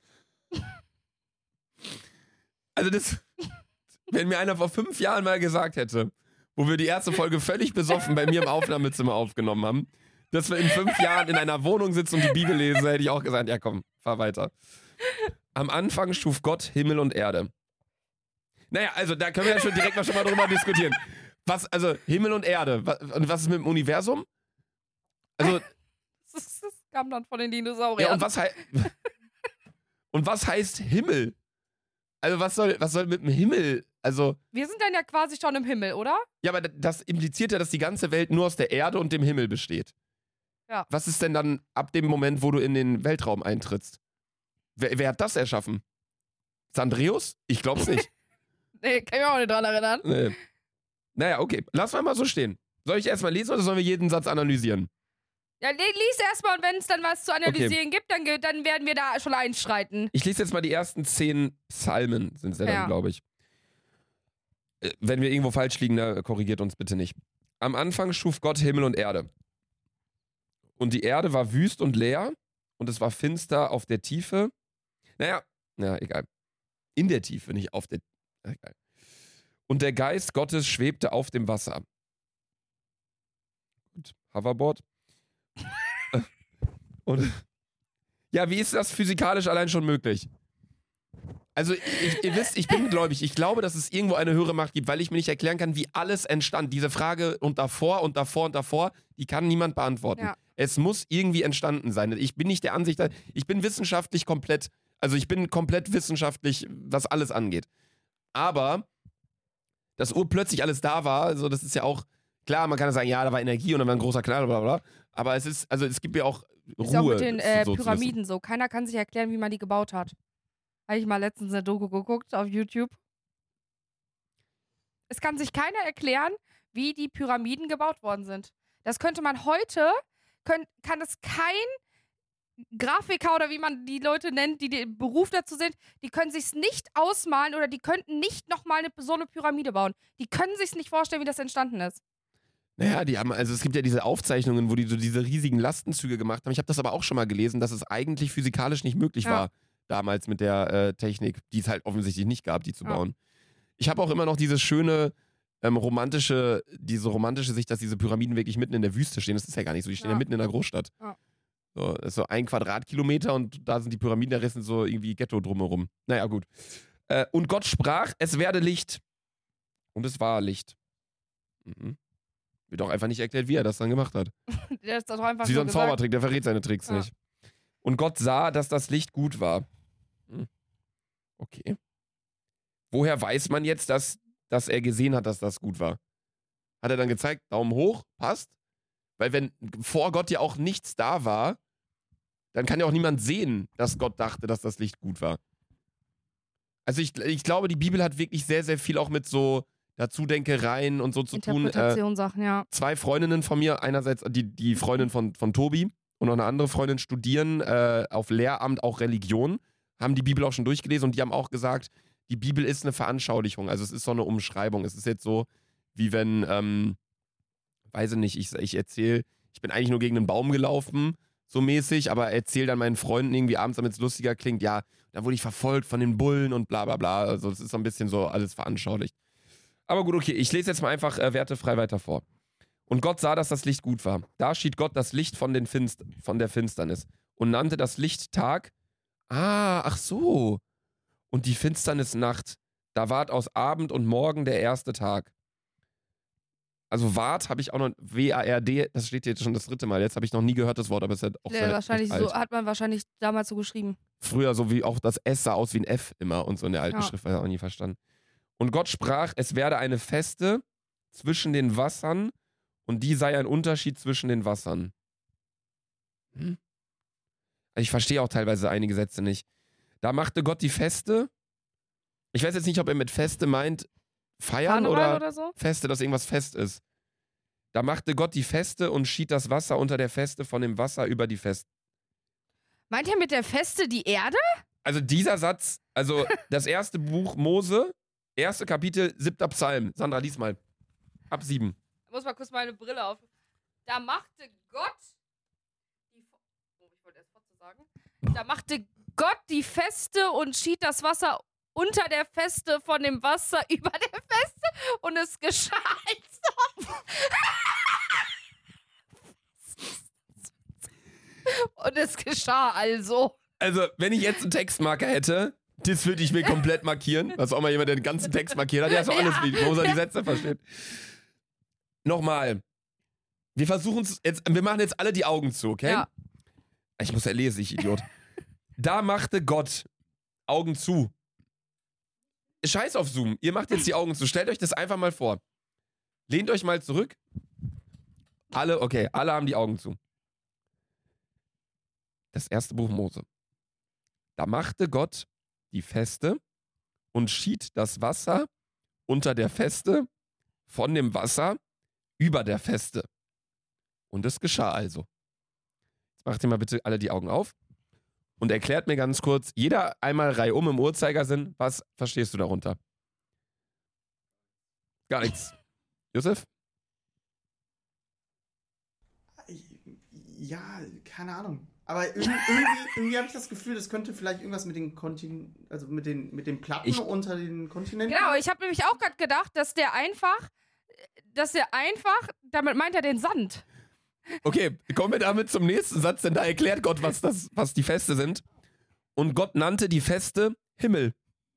[SPEAKER 1] Also das, wenn mir einer vor fünf Jahren mal gesagt hätte, wo wir die erste Folge völlig besoffen bei mir im Aufnahmezimmer aufgenommen haben, dass wir in fünf Jahren in einer Wohnung sitzen und die Bibel lesen, hätte ich auch gesagt, ja komm, fahr weiter. Am Anfang schuf Gott Himmel und Erde. Naja, also da können wir ja schon direkt mal schon mal drüber diskutieren. Was, also Himmel und Erde, was, und was ist mit dem Universum? Also,
[SPEAKER 2] Das, das kam dann von den Dinosauriern.
[SPEAKER 1] ja, und was, hei- und was heißt Himmel? Also was soll, was soll mit dem Himmel, also,
[SPEAKER 2] Wir sind dann ja quasi schon im Himmel, oder?
[SPEAKER 1] ja, aber das impliziert ja, dass die ganze Welt nur aus der Erde und dem Himmel besteht.
[SPEAKER 2] Ja.
[SPEAKER 1] Was ist denn dann ab dem Moment, wo du in den Weltraum eintrittst? Wer, wer hat das erschaffen? Sandreus? Ich glaub's nicht.
[SPEAKER 2] Nee, kann ich mich auch nicht dran erinnern.
[SPEAKER 1] Nee. Naja, okay. Lass mal mal so stehen. Soll ich erstmal lesen oder sollen wir jeden Satz analysieren?
[SPEAKER 2] Ja, li- lies erstmal und wenn es dann was zu analysieren gibt, dann, ge- dann werden wir da schon einschreiten.
[SPEAKER 1] Ich lese jetzt mal die ersten zehn Psalmen, sind es ja dann,
[SPEAKER 2] Ja.
[SPEAKER 1] glaube ich. Äh, Wenn wir irgendwo falsch liegen, da korrigiert uns bitte nicht. Am Anfang schuf Gott Himmel und Erde. Und die Erde war wüst und leer und es war finster auf der Tiefe. Naja, na egal. In der Tiefe, nicht auf der. Na, egal. Und der Geist Gottes schwebte auf dem Wasser. Gut, Hoverboard. Und ja, wie ist das physikalisch allein schon möglich? Also, ich, ihr wisst, ich bin gläubig. Ich glaube, dass es irgendwo eine höhere Macht gibt, weil ich mir nicht erklären kann, wie alles entstand. Diese Frage und davor und davor und davor, die kann niemand beantworten.
[SPEAKER 2] Ja.
[SPEAKER 1] Es muss irgendwie entstanden sein. Ich bin nicht der Ansicht, ich bin wissenschaftlich komplett, also ich bin komplett wissenschaftlich, was alles angeht. Aber, dass urplötzlich alles da war, also das ist ja auch, klar, man kann ja sagen, ja, da war Energie und dann war ein großer Knall, bla bla bla. Aber es ist, also es gibt ja auch Ruhe.
[SPEAKER 2] Ist ja auch mit den äh,
[SPEAKER 1] so zu wissen.
[SPEAKER 2] Pyramiden so. Keiner kann sich erklären, wie man die gebaut hat. Habe ich mal letztens eine Doku geguckt auf YouTube. Es kann sich keiner erklären, wie die Pyramiden gebaut worden sind. Das könnte man heute, könnt, kann es kein Grafiker oder wie man die Leute nennt, die den Beruf dazu sind, die können sich's nicht ausmalen oder die könnten nicht nochmal eine, so eine Pyramide bauen. Die können sich's nicht vorstellen, wie das entstanden ist.
[SPEAKER 1] Naja, die haben, also es gibt ja diese Aufzeichnungen, wo die so diese riesigen Lastenzüge gemacht haben. Ich habe das aber auch schon mal gelesen, dass es eigentlich physikalisch nicht möglich
[SPEAKER 2] Ja.
[SPEAKER 1] war, damals mit der äh, Technik, die es halt offensichtlich nicht gab, die zu
[SPEAKER 2] Ja.
[SPEAKER 1] bauen. Ich habe auch immer noch dieses schöne, ähm, romantische, diese romantische Sicht, dass diese Pyramiden wirklich mitten in der Wüste stehen. Das ist ja gar nicht so, die stehen ja,
[SPEAKER 2] Ja.
[SPEAKER 1] mitten in der Großstadt.
[SPEAKER 2] Ja.
[SPEAKER 1] So, das ist so ein Quadratkilometer und da sind die Pyramiden, da rissen so irgendwie Ghetto drumherum. Naja, gut. Äh, und Gott sprach, es werde Licht. Und es war Licht. Mhm. Wird auch einfach nicht erklärt, wie er das dann gemacht hat.
[SPEAKER 2] Der ist doch einfach
[SPEAKER 1] Wie so
[SPEAKER 2] nur
[SPEAKER 1] ein
[SPEAKER 2] gesagt.
[SPEAKER 1] Zaubertrick, der verrät seine Tricks
[SPEAKER 2] Ja.
[SPEAKER 1] nicht. Und Gott sah, dass das Licht gut war. Hm. Okay. Woher weiß man jetzt, dass, dass er gesehen hat, dass das gut war? Hat er dann gezeigt, Daumen hoch, passt? Weil wenn vor Gott ja auch nichts da war, dann kann ja auch niemand sehen, dass Gott dachte, dass das Licht gut war. Also ich, ich glaube, die Bibel hat wirklich sehr, sehr viel auch mit so Dazudenkereien und so zu tun. Äh,
[SPEAKER 2] Interpretationssachen, ja.
[SPEAKER 1] zwei Freundinnen von mir, einerseits die, die Freundin von, von Tobi und noch eine andere Freundin studieren äh, auf Lehramt auch Religion, haben die Bibel auch schon durchgelesen und die haben auch gesagt, die Bibel ist eine Veranschaulichung, also es ist so eine Umschreibung. Es ist jetzt so, wie wenn, ähm, weiß ich nicht, ich, ich erzähle, ich bin eigentlich nur gegen einen Baum gelaufen, so mäßig, aber erzähle dann meinen Freunden irgendwie abends, damit es lustiger klingt, ja, da wurde ich verfolgt von den Bullen und bla bla bla, also es ist so ein bisschen so alles veranschaulicht. Aber gut, okay, ich lese jetzt mal einfach äh, wertefrei weiter vor. Und Gott sah, dass das Licht gut war. Da schied Gott das Licht von, den Finst von der Finsternis und nannte das Licht Tag. Ah, ach so. Und die Finsternis Nacht. Da ward aus Abend und Morgen der erste Tag. Also ward habe ich auch noch, W A R D, das steht jetzt schon das dritte Mal. Jetzt habe ich noch nie gehört das Wort, aber es ist halt auch
[SPEAKER 2] Ja,
[SPEAKER 1] sehr
[SPEAKER 2] wahrscheinlich
[SPEAKER 1] alt.
[SPEAKER 2] so, hat man wahrscheinlich damals so geschrieben.
[SPEAKER 1] Früher so wie auch das S sah aus wie ein F immer und so in der alten
[SPEAKER 2] Ja.
[SPEAKER 1] Schrift, war ja auch nie verstanden. Und Gott sprach, es werde eine Feste zwischen den Wassern und die sei ein Unterschied zwischen den Wassern. Hm? Ich verstehe auch teilweise einige Sätze nicht. Da machte Gott die Feste. Ich weiß jetzt nicht, ob er mit Feste meint feiern oder,
[SPEAKER 2] oder so?
[SPEAKER 1] Feste, dass irgendwas fest ist. Da machte Gott die Feste und schied das Wasser unter der Feste von dem Wasser über die Feste.
[SPEAKER 2] Meint er mit der Feste die Erde?
[SPEAKER 1] Also dieser Satz, also das erste Buch Mose, erste Kapitel, siebter Psalm. Sandra, lies mal. Ab sieben.
[SPEAKER 2] Ich muss mal kurz meine Brille auf. Da machte Gott die F oh, ich wollte erst Fotze sagen. Da machte Gott die Feste und schied das Wasser unter der Feste von dem Wasser über der Feste und es geschah also. Und es geschah also.
[SPEAKER 1] Also, wenn ich jetzt einen Textmarker hätte, das würde ich mir komplett markieren. Das ist auch mal jemand, der den ganzen Text markiert hat. Der ist doch alles, wie Rosa die Sätze versteht. Nochmal. Wir versuchen es jetzt, wir machen jetzt alle die Augen zu, okay?
[SPEAKER 2] Ja.
[SPEAKER 1] Ich muss ja lesen, ich Idiot. Da machte Gott Augen zu. Scheiß auf Zoom. Ihr macht jetzt die Augen zu. Stellt euch das einfach mal vor. Lehnt euch mal zurück. Alle, okay, alle haben die Augen zu. Das erste Buch Mose. Da machte Gott die Feste und schied das Wasser unter der Feste von dem Wasser über der Feste. Und es geschah also. Jetzt macht ihr mal bitte alle die Augen auf und erklärt mir ganz kurz, jeder einmal reihum im Uhrzeigersinn, was verstehst du darunter? Gar nichts. Josef?
[SPEAKER 3] Ja, keine Ahnung. Aber irgendwie, irgendwie, irgendwie habe ich das Gefühl, das könnte vielleicht irgendwas mit den Kontinenten, also mit den, mit den Platten
[SPEAKER 1] Ich-
[SPEAKER 3] unter den Kontinenten.
[SPEAKER 2] Genau, ich habe nämlich auch gerade gedacht, dass der einfach, dass der einfach, damit meint er den Sand.
[SPEAKER 1] Okay, kommen wir damit zum nächsten Satz, denn da erklärt Gott, was, das, was die Feste sind. Und Gott nannte die Feste Himmel.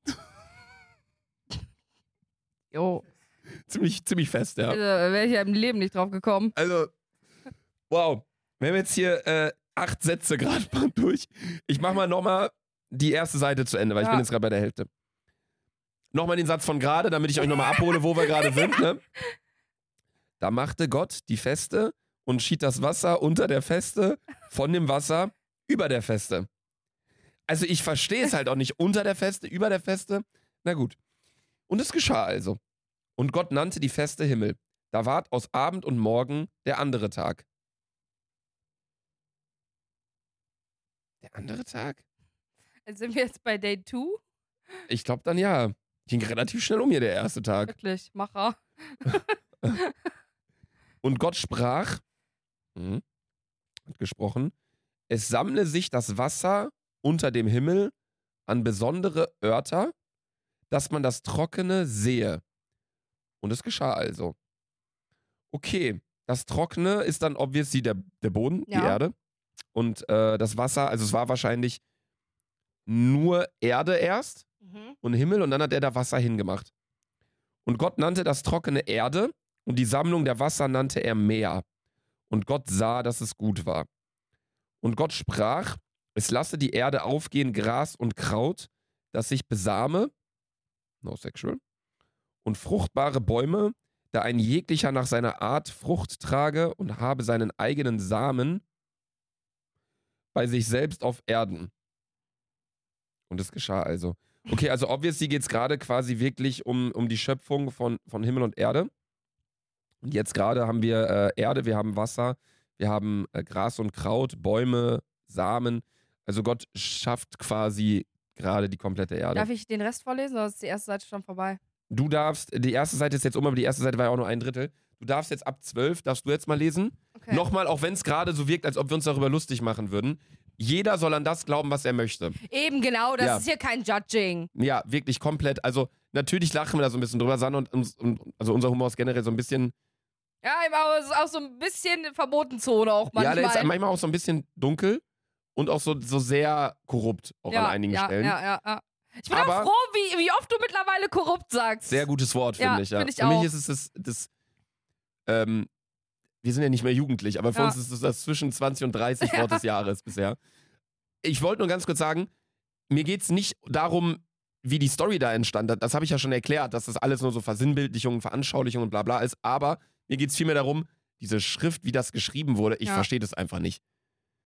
[SPEAKER 2] Jo.
[SPEAKER 1] Ziemlich, ziemlich fest, ja.
[SPEAKER 2] Also, wäre ich ja im Leben nicht drauf gekommen.
[SPEAKER 1] Also, wow. Wir haben jetzt hier äh, acht Sätze gerade mal durch. Ich mach mal nochmal die erste Seite zu Ende, weil ich
[SPEAKER 2] Ja.
[SPEAKER 1] bin jetzt gerade bei der Hälfte. Nochmal den Satz von gerade, damit ich euch nochmal abhole, wo wir gerade sind. Ne? Da machte Gott die Feste und schied das Wasser unter der Feste von dem Wasser über der Feste. Also ich verstehe es halt auch nicht. Unter der Feste, über der Feste. Na gut. Und es geschah also. Und Gott nannte die Feste Himmel. Da ward aus Abend und Morgen der andere Tag. Der andere Tag?
[SPEAKER 2] Jetzt sind wir jetzt bei Day zwei.
[SPEAKER 1] Ich glaube dann ja. Ging relativ schnell um hier der erste Tag.
[SPEAKER 2] Wirklich, Macher.
[SPEAKER 1] Und Gott sprach, hm, hat gesprochen, es sammle sich das Wasser unter dem Himmel an besondere Örter, dass man das Trockene sehe. Und es geschah also. Okay, das Trockene ist dann obviously der, der Boden,
[SPEAKER 2] Ja.
[SPEAKER 1] die Erde. Und äh, das Wasser, also es war wahrscheinlich nur Erde erst
[SPEAKER 2] Mhm.
[SPEAKER 1] und Himmel und dann hat er da Wasser hingemacht. Und Gott nannte das Trockene Erde und die Sammlung der Wasser nannte er Meer. Und Gott sah, dass es gut war. Und Gott sprach, es lasse die Erde aufgehen, Gras und Kraut, das sich besame, no sexual, und fruchtbare Bäume, da ein jeglicher nach seiner Art Frucht trage und habe seinen eigenen Samen bei sich selbst auf Erden. Und es geschah also. Okay, also obviously geht es gerade quasi wirklich um, um die Schöpfung von, von Himmel und Erde. Und jetzt gerade haben wir äh, Erde, wir haben Wasser, wir haben äh, Gras und Kraut, Bäume, Samen. Also Gott schafft quasi gerade die komplette Erde.
[SPEAKER 2] Darf ich den Rest vorlesen oder ist die erste Seite schon vorbei?
[SPEAKER 1] Du darfst, die erste Seite ist jetzt um, aber die erste Seite war ja auch nur ein Drittel. Du darfst jetzt ab zwölf, darfst du jetzt mal lesen.
[SPEAKER 2] Okay.
[SPEAKER 1] Nochmal, auch wenn es gerade so wirkt, als ob wir uns darüber lustig machen würden. Jeder soll an das glauben, was er möchte.
[SPEAKER 2] Eben genau, das
[SPEAKER 1] Ja.
[SPEAKER 2] ist hier kein Judging.
[SPEAKER 1] Ja, wirklich komplett. Also natürlich lachen wir da so ein bisschen drüber, Sandra und, und, und also unser Humor ist generell so ein bisschen,
[SPEAKER 2] Ja, aber es ist auch so ein bisschen Verbotenzone auch manchmal.
[SPEAKER 1] ja, der ist manchmal auch so ein bisschen dunkel und auch so, so sehr korrupt, auch
[SPEAKER 2] ja,
[SPEAKER 1] an einigen
[SPEAKER 2] ja,
[SPEAKER 1] Stellen.
[SPEAKER 2] Ja, ja, ja. Ich bin
[SPEAKER 1] Aber-
[SPEAKER 2] auch froh, wie, wie oft du mittlerweile korrupt sagst.
[SPEAKER 1] Sehr gutes Wort,
[SPEAKER 2] Ja,
[SPEAKER 1] finde ich. Ja.
[SPEAKER 2] find ich
[SPEAKER 1] Für
[SPEAKER 2] auch.
[SPEAKER 1] mich ist es das, das ähm, wir sind ja nicht mehr jugendlich, aber für
[SPEAKER 2] Ja.
[SPEAKER 1] uns ist es das zwischen zwanzig und dreißig Wort des Jahres bisher. Ich wollte nur ganz kurz sagen, mir geht es nicht darum, wie die Story da entstand. Das habe ich ja schon erklärt, dass das alles nur so Versinnbildlichungen, Veranschaulichungen und bla bla ist. Aber mir geht es vielmehr darum, diese Schrift, wie das geschrieben wurde, ich
[SPEAKER 2] Ja.
[SPEAKER 1] verstehe das einfach nicht.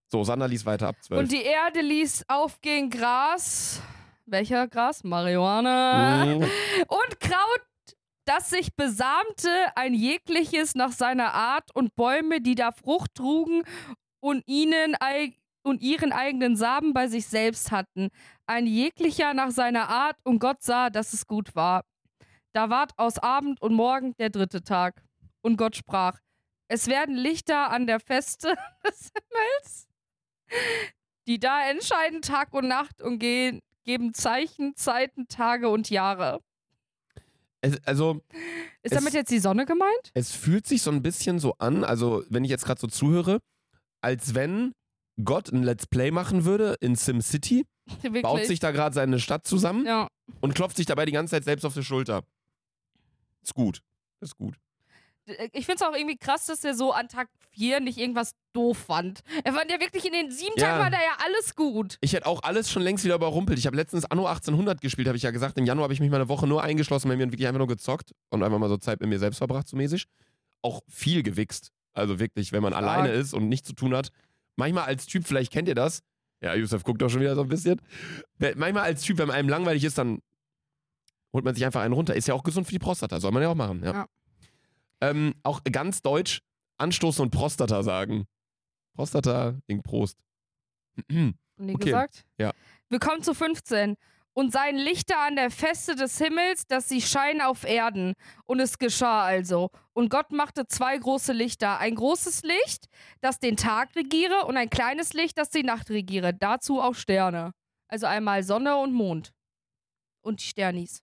[SPEAKER 1] So, Sandra liest weiter ab zwölf.
[SPEAKER 2] Und die Erde ließ aufgehen Gras. Welcher Gras? Marihuana.
[SPEAKER 1] Mhm.
[SPEAKER 2] Und Kraut, das sich besamte, ein jegliches nach seiner Art, und Bäume, die da Frucht trugen und ihnen eig und ihren eigenen Samen bei sich selbst hatten. Ein jeglicher nach seiner Art, und Gott sah, dass es gut war. Da ward aus Abend und Morgen der dritte Tag. Und Gott sprach, es werden Lichter an der Feste des Himmels, die da entscheiden Tag und Nacht und gehen, geben Zeichen, Zeiten, Tage und Jahre.
[SPEAKER 1] Es, also,
[SPEAKER 2] Ist
[SPEAKER 1] es,
[SPEAKER 2] damit jetzt die Sonne gemeint?
[SPEAKER 1] es fühlt sich so ein bisschen so an, also wenn ich jetzt gerade so zuhöre, als wenn Gott ein Let's Play machen würde in SimCity,
[SPEAKER 2] Wirklich?
[SPEAKER 1] baut sich da gerade seine Stadt zusammen
[SPEAKER 2] Ja.
[SPEAKER 1] und klopft sich dabei die ganze Zeit selbst auf die Schulter. Ist gut. Ist gut.
[SPEAKER 2] Ich finde es auch irgendwie krass, dass er so an Tag vier nicht irgendwas doof fand. Er fand ja wirklich in den sieben
[SPEAKER 1] Ja.
[SPEAKER 2] Tagen war da ja alles gut.
[SPEAKER 1] Ich hätte auch alles schon längst wieder überrumpelt. Ich habe letztens Anno achtzehnhundert gespielt, habe ich ja gesagt. Im Januar habe ich mich mal eine Woche nur eingeschlossen bei mir und wirklich einfach nur gezockt und einfach mal so Zeit mit mir selbst verbracht, so mäßig. Auch viel gewichst. Also wirklich, wenn man
[SPEAKER 2] Stark.
[SPEAKER 1] alleine ist und nichts zu tun hat. Manchmal als Typ, vielleicht kennt ihr das. Ja, Yusuf guckt doch schon wieder so ein bisschen. Manchmal als Typ, wenn einem langweilig ist, dann holt man sich einfach einen runter. Ist ja auch gesund für die Prostata, soll man ja auch machen. Ja.
[SPEAKER 2] Ja.
[SPEAKER 1] Ähm, auch ganz deutsch anstoßen und Prostata sagen. Prostata, Ding, Prost.
[SPEAKER 2] Und die
[SPEAKER 1] Okay.
[SPEAKER 2] gesagt?
[SPEAKER 1] Ja.
[SPEAKER 2] Wir kommen zu fünfzehn. Und seien Lichter an der Feste des Himmels, dass sie scheinen auf Erden. Und es geschah also. Und Gott machte zwei große Lichter. Ein großes Licht, das den Tag regiere, und ein kleines Licht, das die Nacht regiere. Dazu auch Sterne. Also einmal Sonne und Mond. Und die Sternis.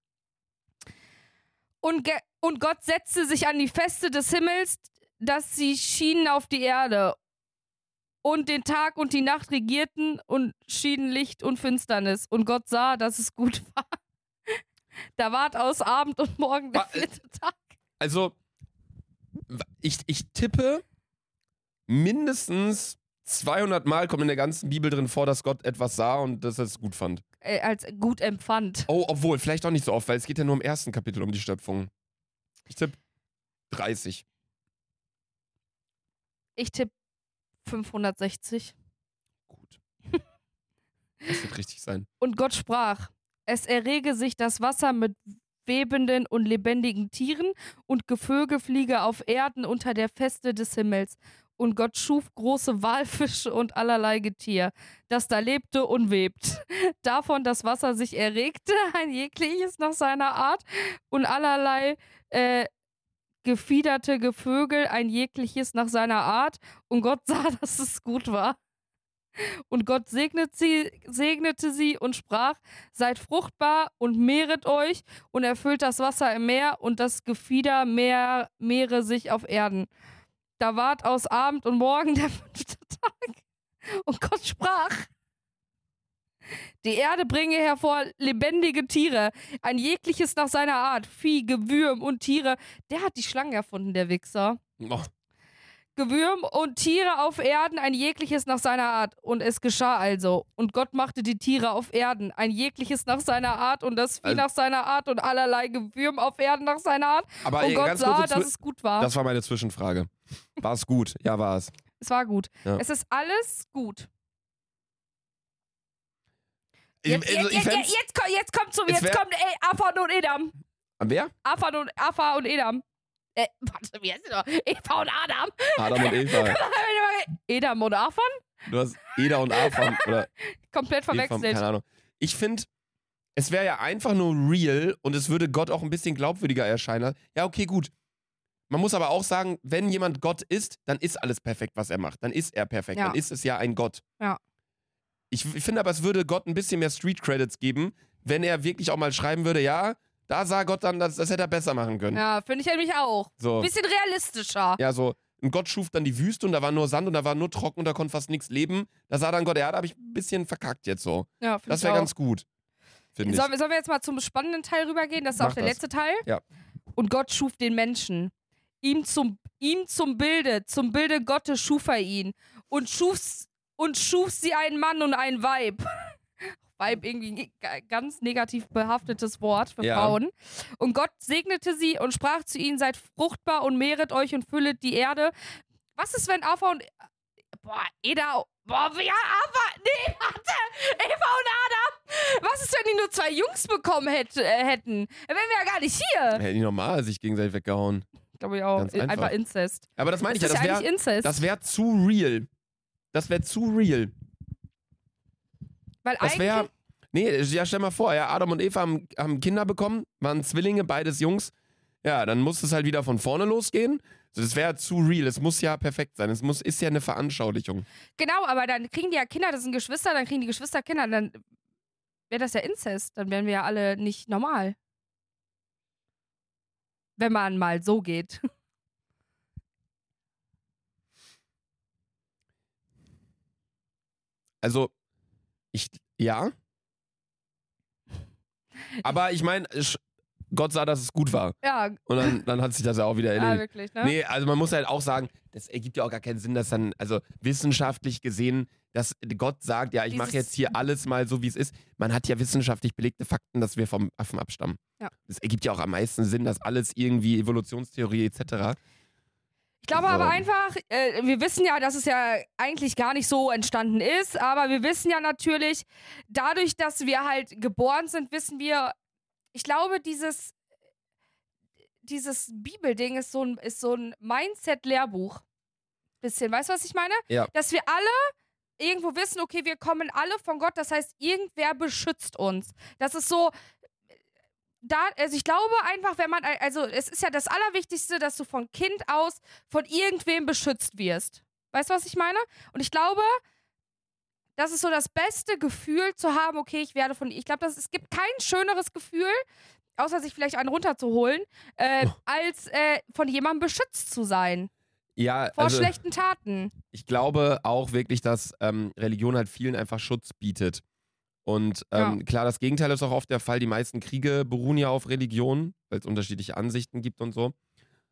[SPEAKER 2] Und, ge und Gott setzte sich an die Feste des Himmels, dass sie schienen auf die Erde. Und den Tag und die Nacht regierten und schieden Licht und Finsternis. Und Gott sah, dass es gut war. Da ward aus Abend und Morgen der
[SPEAKER 1] Wa-
[SPEAKER 2] vierte Tag.
[SPEAKER 1] Also, ich, ich tippe, mindestens zweihundert Mal kommt in der ganzen Bibel drin vor, dass Gott etwas sah und dass er es gut fand.
[SPEAKER 2] Äh, als gut empfand.
[SPEAKER 1] Oh, obwohl, vielleicht auch nicht so oft, weil es geht ja nur im ersten Kapitel um die Schöpfung. Ich tippe dreißig.
[SPEAKER 2] Ich tippe fünfhundertsechzig.
[SPEAKER 1] Gut. Das wird richtig sein.
[SPEAKER 2] Und Gott sprach, es errege sich das Wasser mit webenden und lebendigen Tieren, und Gevögel fliege auf Erden unter der Feste des Himmels. Und Gott schuf große Walfische und allerlei Getier, das da lebte und webt. Davon das Wasser sich erregte, ein jegliches nach seiner Art, und allerlei äh, gefiederte Gevögel, ein jegliches nach seiner Art. Und Gott sah, dass es gut war. Und Gott segnete sie, segnete sie und sprach, seid fruchtbar und mehret euch und erfüllt das Wasser im Meer und das Gefieder mehr, mehre sich auf Erden. Da ward aus Abend und Morgen der fünfte Tag. Und Gott sprach, die Erde bringe hervor lebendige Tiere, ein jegliches nach seiner Art, Vieh, Gewürm und Tiere. Der hat die Schlange erfunden, der Wichser.
[SPEAKER 1] Oh,
[SPEAKER 2] Gewürm und Tiere auf Erden, ein jegliches nach seiner Art. Und es geschah also. Und Gott machte die Tiere auf Erden, ein jegliches nach seiner Art, und das Vieh
[SPEAKER 1] Also-
[SPEAKER 2] nach seiner Art, und allerlei Gewürm auf Erden nach seiner Art.
[SPEAKER 1] aber
[SPEAKER 2] Und
[SPEAKER 1] ey,
[SPEAKER 2] Gott
[SPEAKER 1] ganz
[SPEAKER 2] sah,
[SPEAKER 1] kurze
[SPEAKER 2] dass
[SPEAKER 1] Zwi-
[SPEAKER 2] es gut war.
[SPEAKER 1] Das war meine Zwischenfrage. War es gut? Ja, war es.
[SPEAKER 2] Es war gut.
[SPEAKER 1] Ja.
[SPEAKER 2] Es ist alles gut.
[SPEAKER 1] Ich,
[SPEAKER 2] Jetzt,
[SPEAKER 1] also,
[SPEAKER 2] jetzt,
[SPEAKER 1] ich
[SPEAKER 2] jetzt,
[SPEAKER 1] fänd's-
[SPEAKER 2] jetzt, ko- jetzt kommt zu,
[SPEAKER 1] es
[SPEAKER 2] jetzt
[SPEAKER 1] wär-
[SPEAKER 2] kommt ey, Afan und Edam.
[SPEAKER 1] Wer?
[SPEAKER 2] Afan und Afa und Edam. Äh, warte, wie heißt die doch? Eva und Adam.
[SPEAKER 1] Adam und Eva.
[SPEAKER 2] Edam und Afan?
[SPEAKER 1] Du hast Eda und Afam oder
[SPEAKER 2] Komplett
[SPEAKER 1] Efam,
[SPEAKER 2] verwechselt.
[SPEAKER 1] keine Ahnung. Ich finde, es wäre ja einfach nur real und es würde Gott auch ein bisschen glaubwürdiger erscheinen. Ja, okay, gut. Man muss aber auch sagen, wenn jemand Gott ist, dann ist alles perfekt, was er macht. Dann ist er perfekt.
[SPEAKER 2] Ja.
[SPEAKER 1] Dann ist es ja ein Gott.
[SPEAKER 2] Ja.
[SPEAKER 1] Ich, ich finde aber, es würde Gott ein bisschen mehr Street Credits geben, wenn er wirklich auch mal schreiben würde, ja, da sah Gott dann, das, das hätte er besser machen können.
[SPEAKER 2] Ja, finde ich nämlich auch.
[SPEAKER 1] So.
[SPEAKER 2] Bisschen realistischer.
[SPEAKER 1] Ja, so. Und Gott schuf dann die Wüste und da war nur Sand und da war nur trocken und da konnte fast nichts leben. Da sah dann Gott, ja, da habe ich ein bisschen verkackt jetzt so.
[SPEAKER 2] Ja, find
[SPEAKER 1] Das
[SPEAKER 2] ich
[SPEAKER 1] wäre
[SPEAKER 2] auch.
[SPEAKER 1] ganz gut. Finde ich.
[SPEAKER 2] Sollen, sollen wir jetzt mal zum spannenden Teil rübergehen? Das ist
[SPEAKER 1] Mach
[SPEAKER 2] auch der
[SPEAKER 1] das.
[SPEAKER 2] letzte Teil.
[SPEAKER 1] Ja.
[SPEAKER 2] Und Gott schuf den Menschen. Ihm zum, ihm zum Bilde, zum Bilde Gottes schuf er ihn. Und schuf, und schuf sie einen Mann und ein Weib. Weib irgendwie ein ganz negativ behaftetes Wort für
[SPEAKER 1] Ja.
[SPEAKER 2] Frauen. Und Gott segnete sie und sprach zu ihnen, seid fruchtbar und mehret euch und füllet die Erde. Was ist, wenn Afa und boah, Eda, boah, ja, aber, nee, warte, Eva und Adam, was ist, wenn die nur zwei Jungs bekommen hätt, äh, hätten? Dann wären wir ja gar nicht hier.
[SPEAKER 1] Hätten die normal sich gegenseitig weggehauen.
[SPEAKER 2] Glaube ich auch,
[SPEAKER 1] Ganz
[SPEAKER 2] einfach.
[SPEAKER 1] einfach.
[SPEAKER 2] Inzest.
[SPEAKER 1] Aber das meine ich
[SPEAKER 2] Das
[SPEAKER 1] ja,
[SPEAKER 2] ist
[SPEAKER 1] das
[SPEAKER 2] ja eigentlich
[SPEAKER 1] wäre
[SPEAKER 2] Inzest.
[SPEAKER 1] das wär zu real. Das wäre zu real.
[SPEAKER 2] Weil
[SPEAKER 1] Das
[SPEAKER 2] eigentlich,
[SPEAKER 1] wäre, nee, ja, stell mal vor, ja, Adam und Eva haben, haben Kinder bekommen, waren Zwillinge, beides Jungs. Ja, dann muss es halt wieder von vorne losgehen. Also das wäre zu real. Es muss ja perfekt sein. Es muss, ist ja eine Veranschaulichung.
[SPEAKER 2] genau, aber dann kriegen die ja Kinder, das sind Geschwister, dann kriegen die Geschwister Kinder, dann wäre das ja Inzest. Dann wären wir ja alle nicht normal. Wenn man mal so geht.
[SPEAKER 1] Also, ich, ja. Aber ich meine, Gott sah, dass es gut war.
[SPEAKER 2] Ja,
[SPEAKER 1] Und dann, dann hat sich das ja auch wieder
[SPEAKER 2] ja
[SPEAKER 1] erledigt.
[SPEAKER 2] wirklich, ne?
[SPEAKER 1] Nee, also man muss halt auch sagen, das ergibt ja auch gar keinen Sinn, dass dann, also wissenschaftlich gesehen, dass Gott sagt, ja, ich mache
[SPEAKER 2] Dieses-
[SPEAKER 1] jetzt hier alles mal so, wie es ist. Man hat ja wissenschaftlich belegte Fakten, dass wir vom Affen abstammen.
[SPEAKER 2] Ja.
[SPEAKER 1] Das ergibt ja auch am meisten Sinn, dass alles irgendwie Evolutionstheorie et cetera.
[SPEAKER 2] Ich glaube
[SPEAKER 1] So.
[SPEAKER 2] aber einfach, äh, wir wissen ja, dass es ja eigentlich gar nicht so entstanden ist, aber wir wissen ja natürlich, dadurch, dass wir halt geboren sind, wissen wir, ich glaube, dieses, dieses Bibelding ist so ein, ist so ein Mindset-Lehrbuch. Bisschen, weißt du, was ich meine?
[SPEAKER 1] Ja.
[SPEAKER 2] Dass wir alle irgendwo wissen, okay, wir kommen alle von Gott, das heißt, irgendwer beschützt uns. Das ist so, da, also ich glaube einfach, wenn man, also es ist ja das Allerwichtigste, dass du von Kind aus von irgendwem beschützt wirst. Weißt du, was ich meine? Und ich glaube, das ist so das beste Gefühl zu haben, okay, ich werde von, ich glaube, es gibt kein schöneres Gefühl, außer sich vielleicht einen runterzuholen, äh,
[SPEAKER 1] Oh.
[SPEAKER 2] als äh, von jemandem beschützt zu sein.
[SPEAKER 1] Ja,
[SPEAKER 2] Vor
[SPEAKER 1] also
[SPEAKER 2] schlechten Taten.
[SPEAKER 1] ich glaube auch wirklich, dass ähm, Religion halt vielen einfach Schutz bietet. Und ähm, klar, das Gegenteil ist auch oft der Fall. Die meisten Kriege beruhen ja auf Religion, weil es unterschiedliche Ansichten gibt und so.